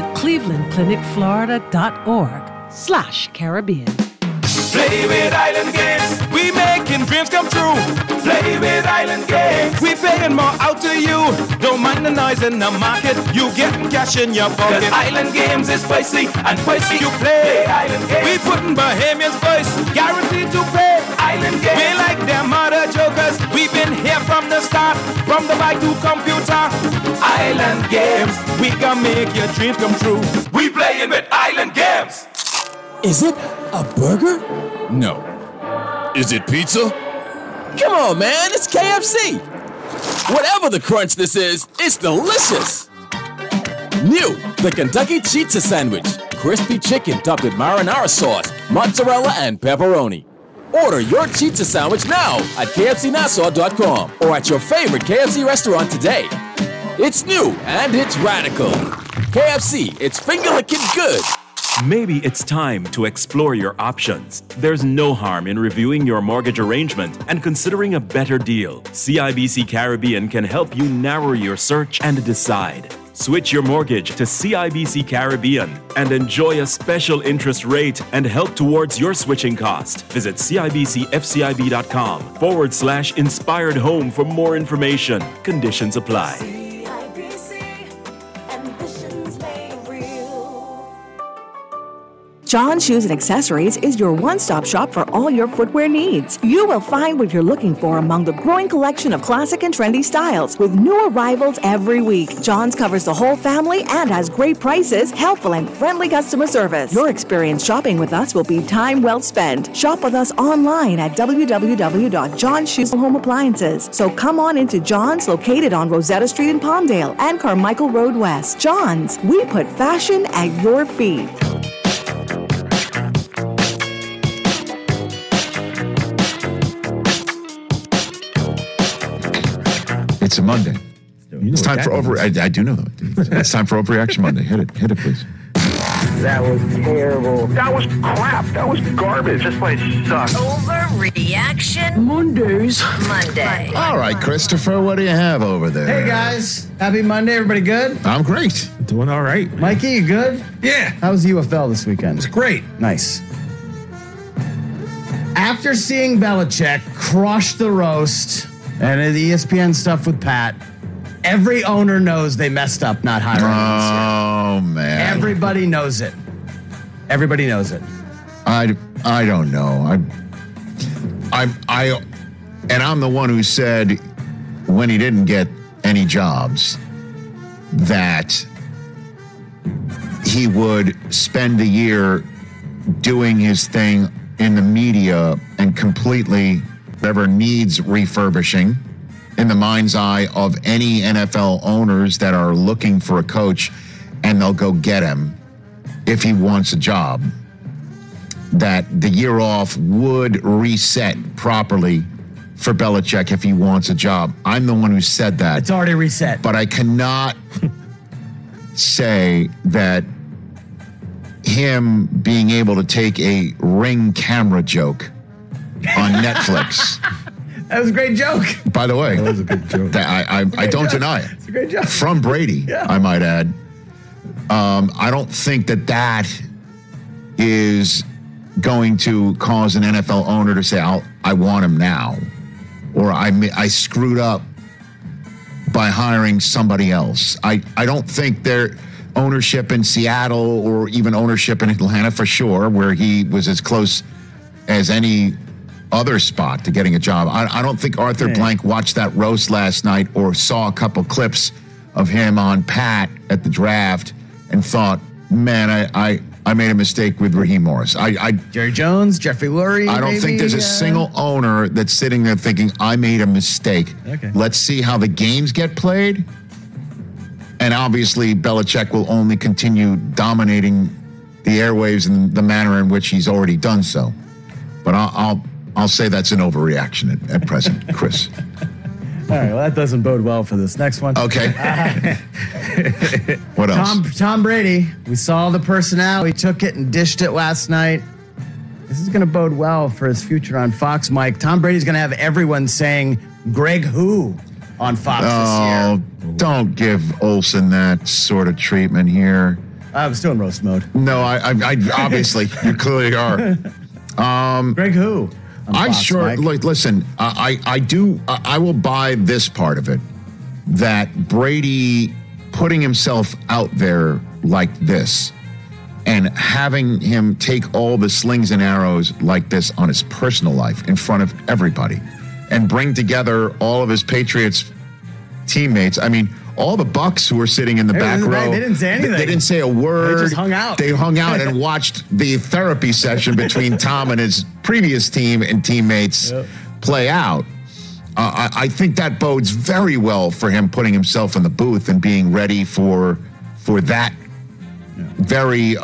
clevelandclinicflorida.org/Caribbean. Play with Island Games, we making dreams come true. Play with Island Games, we paying more out to you. Don't mind the noise in the market, you getting cash in your pocket. Island Games is spicy and spicy you play. Island Games, we putting Bahamians first, guaranteed to pay. Island Games, we like them other jokers. We've been here from the start, from the bike to computer. Island Games, we can make your dreams come true. We playing with Island Games. Is it a burger? No. Is it pizza? Come on, man, it's KFC. Whatever the crunch this is, it's delicious. New, the Kentucky Pizza Sandwich. Crispy chicken topped with marinara sauce, mozzarella, and pepperoni. Order your pizza sandwich now at KFCNassau.com or at your favorite KFC restaurant today. It's new and it's radical. KFC, it's finger-licking good. Maybe it's time to explore your options. There's no harm in reviewing your mortgage arrangement and considering a better deal. CIBC Caribbean can help you narrow your search and decide. Switch your mortgage to CIBC Caribbean and enjoy a special interest rate and help towards your switching cost. Visit CIBCFCIB.com/inspired home for more information. Conditions apply. John Shoes and Accessories is your one-stop shop for all your footwear needs. You will find what you're looking for among the growing collection of classic and trendy styles with new arrivals every week. John's covers the whole family and has great prices, helpful and friendly customer service. Your experience shopping with us will be time well spent. Shop with us online at www.johnshoeshome appliances. So come on into John's, located on Rosetta Street in Palmdale and Carmichael Road West. John's, we put fashion at your feet. It's a Monday. It's time for I do know that. It's time for Overreaction Monday. Hit it, please. That was terrible. That was crap. That was garbage. This place sucks. Overreaction Monday. All right, Christopher, what do you have over there? Hey, guys. Happy Monday. Everybody good? I'm great. Doing all right. Mikey, you good? Yeah. How was the UFL this weekend? It's great. Nice. After seeing Belichick crush the roast and the ESPN stuff with Pat, every owner knows they messed up not hiring him this year. Oh, man. Everybody knows it. Everybody knows it. I don't know. I'm the one who said when he didn't get any jobs that he would spend a year doing his thing in the media and completely whatever needs refurbishing in the mind's eye of any NFL owners that are looking for a coach, and they'll go get him if he wants a job. That the year off would reset properly for Belichick if he wants a job. I'm the one who said that. It's already reset. But I cannot say that him being able to take a Ring camera joke on Netflix. That was a great joke. By the way, that was a good joke. I don't deny it. It's a great joke. From Brady, yeah. I might add. I don't think that is going to cause an NFL owner to say, I want him now. Or I screwed up by hiring somebody else. I don't think their ownership in Seattle or even ownership in Atlanta for sure, where he was as close as any other spot to getting a job. I don't think Arthur Blank watched that roast last night or saw a couple clips of him on Pat at the draft and thought, man, I made a mistake with Raheem Morris. Jerry Jones, Jeffrey Lurie. I don't think there's a single owner that's sitting there thinking, I made a mistake. Okay. Let's see how the games get played. And obviously, Belichick will only continue dominating the airwaves in the manner in which he's already done so. But I'll say that's an overreaction at present, Chris. All right, well, that doesn't bode well for this next one. Okay. What else? Tom Brady. We saw the personnel. He took it and dished it last night. This is going to bode well for his future on Fox, Mike. Tom Brady's going to have everyone saying Greg who on Fox this year. Don't give Olsen that sort of treatment here. I was still in roast mode. No, I obviously, you clearly are. Greg who? I'm sure. Like, listen, I will buy this part of it, that Brady putting himself out there like this and having him take all the slings and arrows like this on his personal life in front of everybody and bring together all of his Patriots teammates. I mean, all the Bucks who were sitting in the back row. They didn't say anything. They didn't say a word. They just hung out. They hung out and watched the therapy session between Tom and his previous team and teammates play out. I think that bodes very well for him putting himself in the booth and being ready for that very,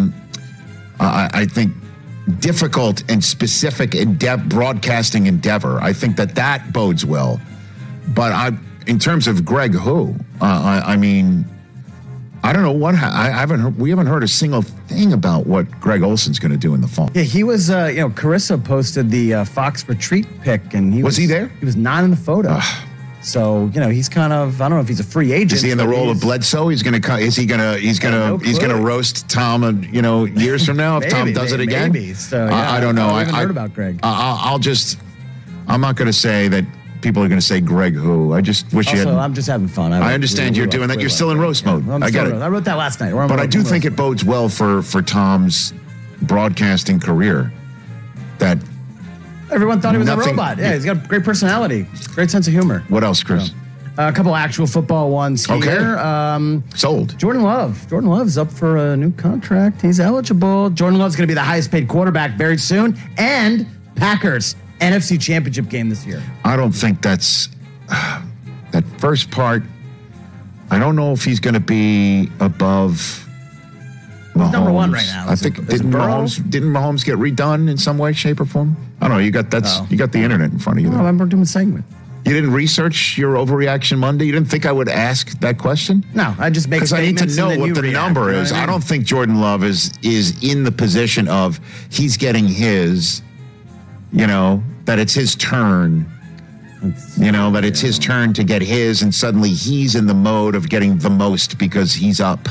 I think, difficult and specific broadcasting endeavor. I think that bodes well. But in terms of Greg who, I mean, I don't know what we haven't heard a single thing about what Greg Olsen's going to do in the fall. Yeah, he was. Carissa posted the Fox retreat pic, and was he there? He was not in the photo. So he's kind of. I don't know if he's a free agent. Is he in the role of Bledsoe? He's going to. Is he going to? He's going to roast Tom. Years from now, if Tom does it again. Maybe. So I don't know. I haven't heard about Greg. I'm not going to say that. People are going to say Greg who. I just wish you had. I'm just having fun. I understand you're doing that. You're still in roast mode. I get it. I wrote that last night. But I do think it bodes well for Tom's broadcasting career. That everyone thought he was a robot. Yeah, he's got a great personality, great sense of humor. What else, Chris? A couple actual football ones here. Okay. Sold. Jordan Love. Jordan Love's up for a new contract. He's eligible. Jordan Love's going to be the highest paid quarterback very soon. And Packers. NFC Championship game this year. I don't think that's that first part. I don't know if he's going to be above Mahomes. He's number one right now. I think didn't Mahomes get redone in some way, shape, or form? I don't know. You got the internet in front of you. I remember doing a segment. You didn't research your overreaction Monday? You didn't think I would ask that question? No, I just make because I need to statements know and then what you the react, number you know is. what I mean? I don't think Jordan Love is in the position of he's getting his, that it's his turn. That it's his turn to get his, and suddenly he's in the mode of getting the most because he's up.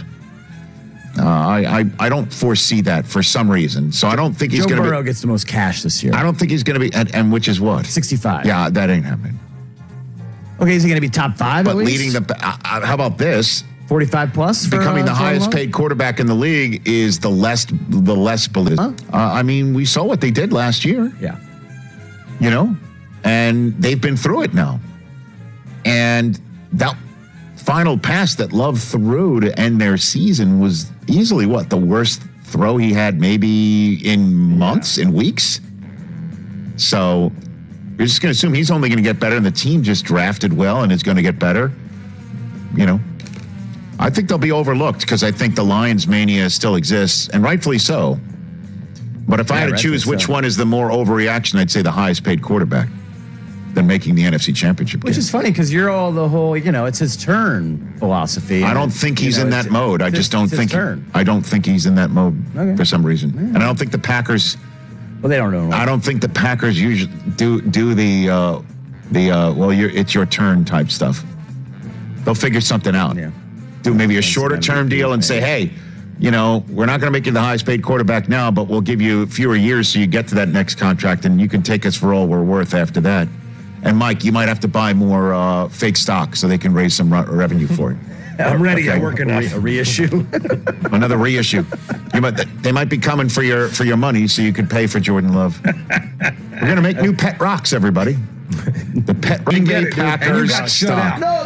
I don't foresee that for some reason. So I don't think he's going to. Joe Burrow gets the most cash this year. I don't think he's going to be, and which is what? 65. Yeah, that ain't happening. Okay, is he going to be top 5 But at least? leading how about this? 45 plus? Becoming the highest paid quarterback in the league is the less believed. Huh? We saw what they did last year. Yeah. And they've been through it now. And that final pass that Love threw to end their season was easily the worst throw he had maybe in months, in weeks. So you're just going to assume he's only going to get better, and the team just drafted well and is going to get better. I think they'll be overlooked because I think the Lions mania still exists, and rightfully so. But if I had to choose which one is the more overreaction, I'd say the highest paid quarterback than making the NFC Championship Which game. is funny because you're all the whole, it's his turn philosophy. I don't think he's in that mode. I just don't think. I don't think he's in that mode for some reason, and I don't think the Packers. Well, they don't know. I don't think the Packers usually do the it's your turn type stuff. They'll figure something out. Yeah. Do maybe a shorter term deal and say, hey, we're not going to make you the highest paid quarterback now, but we'll give you fewer years so you get to that next contract, and you can take us for all we're worth after that. And Mike, you might have to buy more fake stock so they can raise some revenue for it. I'm ready. I work enough. A reissue. Another reissue. They might be coming for your money so you could pay for Jordan Love. We're going to make new pet rocks, everybody. The pet Green Bay Packers stock. No.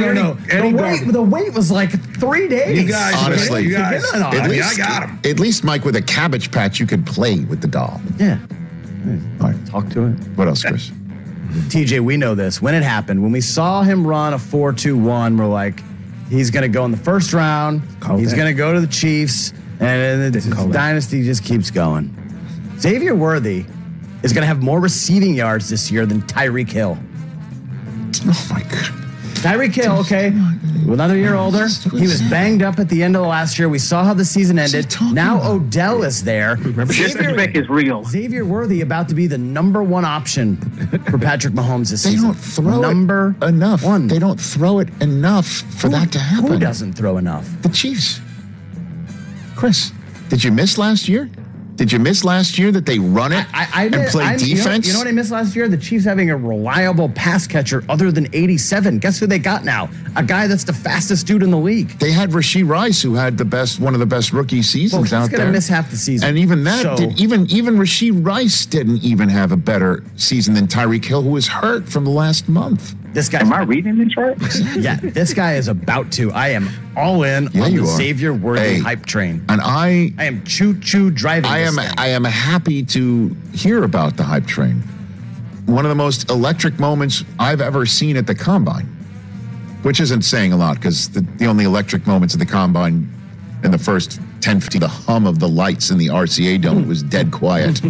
The wait was like 3 days. You guys, honestly, I got him. At least, Mike, with a Cabbage Patch, you could play with the doll. Yeah. All right. Talk to it. What else, Chris? TJ, we know this. When it happened, when we saw him run a 4-2-1, we're like, he's going to go in the first round. He's going to go to the Chiefs. And the dynasty just keeps going. Xavier Worthy is going to have more receiving yards this year than Tyreek Hill. Oh, my God. Tyreek Hill, okay, another year older. He was banged up at the end of the last year. We saw how the season ended. Now Odell is there. Disrespect is real. Xavier Worthy about to be the number one option for Patrick Mahomes this season. They don't throw it enough. They don't throw it enough for that to happen. Who doesn't throw enough? The Chiefs. Chris, did you miss last year? Did you miss last year that they run it and play defense? You know what I missed last year? The Chiefs having a reliable pass catcher other than 87. Guess who they got now? A guy that's the fastest dude in the league. They had Rashee Rice, who had one of the best rookie seasons out there. He's going to miss half the season. And even that, even Rashee Rice didn't even have a better season than Tyreek Hill, who was hurt from the last month. This guy. Am I reading this right? Yeah, this guy is about to. I am all in on the Xavier Worthy hype train. And I am choo-choo driving this thing. I am happy to hear about the hype train. One of the most electric moments I've ever seen at the Combine, which isn't saying a lot because the only electric moments at the Combine in the first 10, 15, the hum of the lights in the RCA Dome was dead quiet.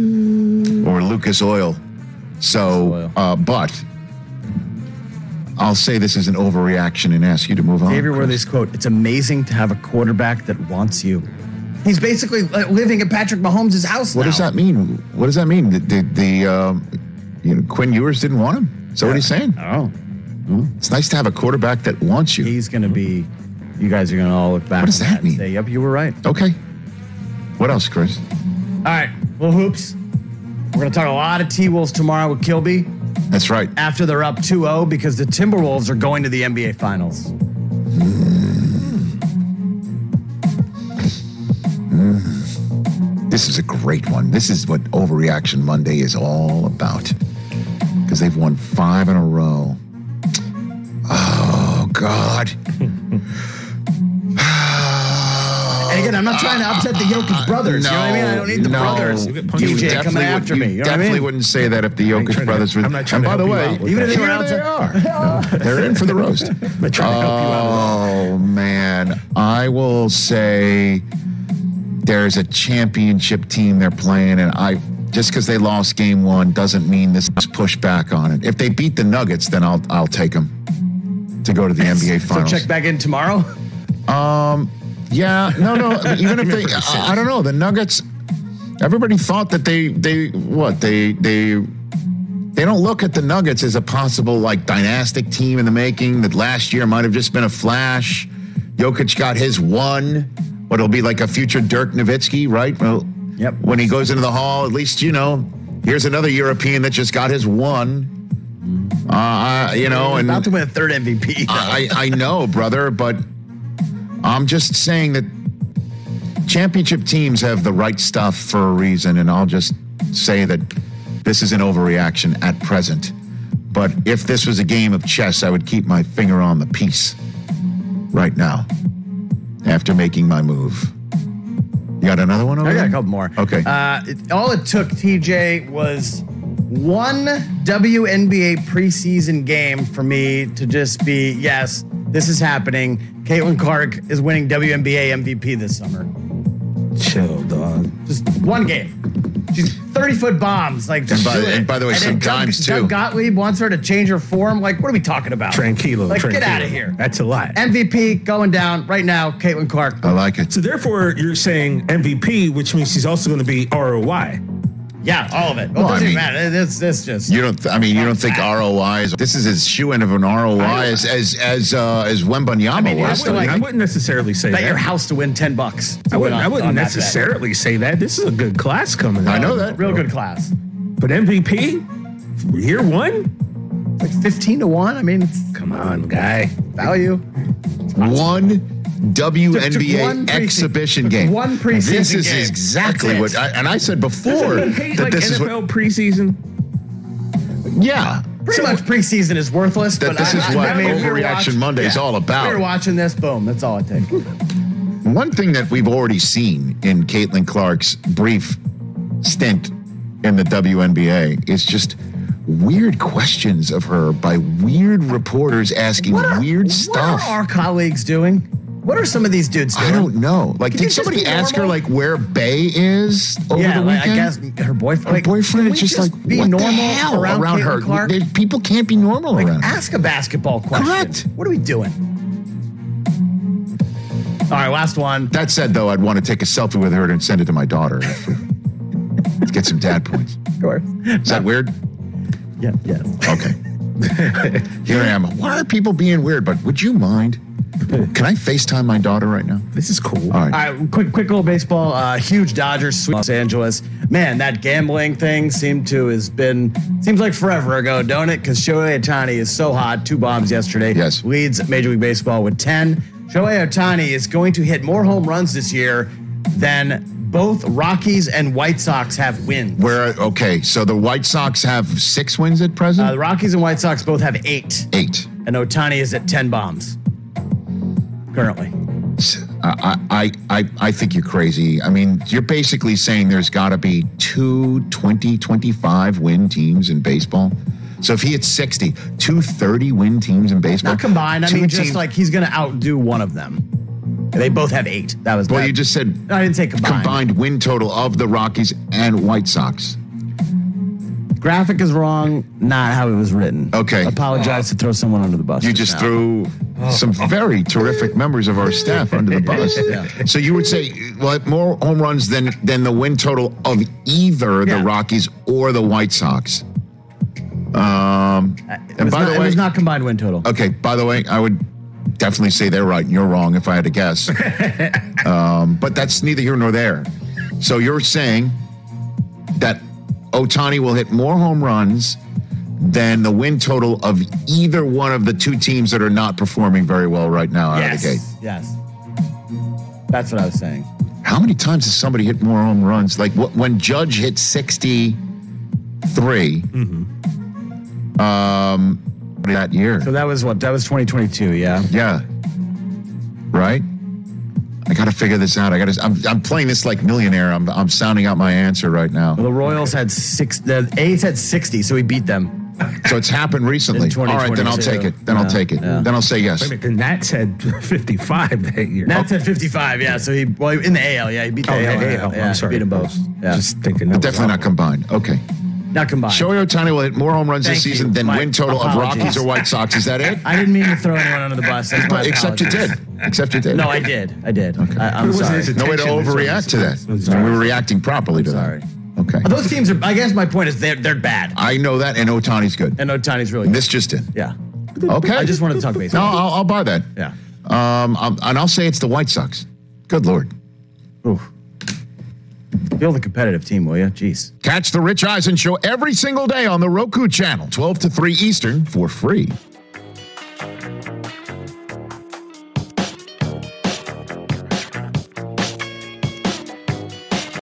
Or Lucas Oil. So, but I'll say this is an overreaction and ask you to move on. Xavier Worthy's quote, "It's amazing to have a quarterback that wants you." He's basically living at Patrick Mahomes' house now. What does that mean? What does that mean? Quinn Ewers didn't want him? Is that what he's saying? Oh. It's nice to have a quarterback that wants you. He's going to be, you guys are going to all look back. What does that mean? And say, yep, you were right. Okay. What else, Chris? All right. Well, hoops. We're going to talk a lot of T-Wolves tomorrow with Kilby. That's right. After they're up 2-0 because the Timberwolves are going to the NBA Finals. This is a great one. This is what Overreaction Monday is all about. Because they've won 5 in a row. Oh, God. And again, I'm not trying to upset the Jokic brothers. You know what I mean? I don't need the brothers. DJ coming after me. You definitely wouldn't say that if the Jokic brothers were. And by the way, even if they were they are. They're in for the roast. Oh, man. I will say there's a championship team they're playing, and just because they lost game one doesn't mean this is push back on it. If they beat the Nuggets, then I'll take them to go to the NBA Finals. So check back in tomorrow? Yeah, no. Even if they, I don't know. The Nuggets. Everybody thought that they don't look at the Nuggets as a possible like dynastic team in the making. That last year might have just been a flash. Jokic got his one. What it'll be like a future Dirk Nowitzki, right? Well, yep. When he goes into the hall, at least here's another European that just got his one. And about to win a third MVP. I know, brother, but I'm just saying that championship teams have the right stuff for a reason, and I'll just say that this is an overreaction at present. But if this was a game of chess, I would keep my finger on the piece right now after making my move. You got another one over I got there? a couple more. Okay. All it took, TJ, was one WNBA preseason game for me to just be, yes, this is happening. Caitlin Clark is winning WNBA MVP this summer. Chill, dog. Just one game. She's 30-foot bombs. Like, just and by the way, sometimes too. Doug Gottlieb wants her to change her form. Like, what are we talking about? Tranquilo. Get out of here. That's a lot. MVP going down right now. Caitlin Clark. I like it. So therefore, you're saying MVP, which means she's also going to be ROI. Yeah, all of it. Well, it doesn't even matter. This just. You don't think ROI is. This is as shoe-in of an ROI as Wembanyama was. I wouldn't necessarily say that. Bet your house to win $10. I wouldn't necessarily say that. This is a good class coming. I know that. Real good class. But MVP, year one, like 15-1. I mean, come on, guy. Value. One WNBA exhibition game. One preseason This is game. exactly what I said before. That this is NFL preseason. Yeah. Pretty much preseason is worthless. But this is what Overreaction Monday is all about. We were watching this. Boom. That's all it takes. One thing that we've already seen in Caitlin Clark's brief stint in the WNBA is just weird questions of her by weird reporters asking weird stuff. What are our colleagues doing? What are some of these dudes doing? I don't know. Like, did somebody ask her like where Bay is over the weekend? I guess her boyfriend. Her boyfriend is just like be what normal the hell around her. Clark? People can't be normal around her. Ask a basketball question. Correct. What are we doing? All right, last one. That said, though, I'd want to take a selfie with her and send it to my daughter. Let's get some dad points. Of course. Is that weird? Yeah. Yes. Okay. Here I am. Why are people being weird? But would you mind? Can I FaceTime my daughter right now? This is cool. All right. Quick little baseball. Huge Dodgers sweep Los Angeles. Man, that gambling thing seems like forever ago, don't it? Because Shohei Ohtani is so hot. 2 bombs yesterday. Yes. Leads Major League Baseball with 10. Shohei Ohtani is going to hit more home runs this year than both Rockies and White Sox have wins. So the White Sox have 6 wins at present? The Rockies and White Sox both have 8. 8. And Ohtani is at 10 bombs currently. I think you're crazy. I mean, you're basically saying there's got to be 2 25 win teams in baseball. So if he hits 60, 2 30-win teams in baseball. Not combined. I mean, just like he's going to outdo one of them. They both have 8. That was. Well, you just said. No, I didn't say combined. Combined win total of the Rockies and White Sox. Graphic is wrong, not how it was written. Okay. Apologize to throw someone under the bus. You just threw some very terrific members of our staff under the bus. Yeah. So you would say, well, more home runs than the win total of either the Rockies or the White Sox. And by the way, it was not combined win total. Okay. By the way, I would definitely say they're right and you're wrong if I had to guess. But that's neither here nor there. So you're saying that Ohtani will hit more home runs than the win total of either one of the 2 teams that are not performing very well right now out of the gate. Yes. That's what I was saying. How many times has somebody hit more home runs? Like when Judge hit 63 that year. So that was what? That was 2022, yeah? Yeah. Right? I got to figure this out. I'm playing this like millionaire. I'm sounding out my answer right now. Well, the Royals had 6. The A's had 60, so he beat them. So it's happened recently. All right, then I'll take it. Then I'll take it. Then I'll say yes. Wait a minute, the Nats had 55 that year. Nats had 55, yeah. So in the AL, he beat the AL. I'm sorry. Beat them both. Yeah. Just thinking. Definitely not combined. Okay. Not combined. Shohei Ohtani will hit more home runs this season than win total of Rockies or White Sox. Is that it? I didn't mean to throw anyone under the bus. That's my Except you did. Except you did. No, I did. Okay. I'm sorry. No way to overreact to that. We were reacting properly to that. Okay. Those teams are, I guess my point is they're bad. I know that, and Ohtani's good. And Ohtani's really good. This just in. Yeah. Okay. I just wanted to talk baseball. No, I'll buy that. Yeah. And I'll say it's the White Sox. Good Lord. Oof. Feel the competitive team, will you? Jeez. Catch the Rich Eisen Show every single day on the Roku channel, 12 to 3 Eastern, for free.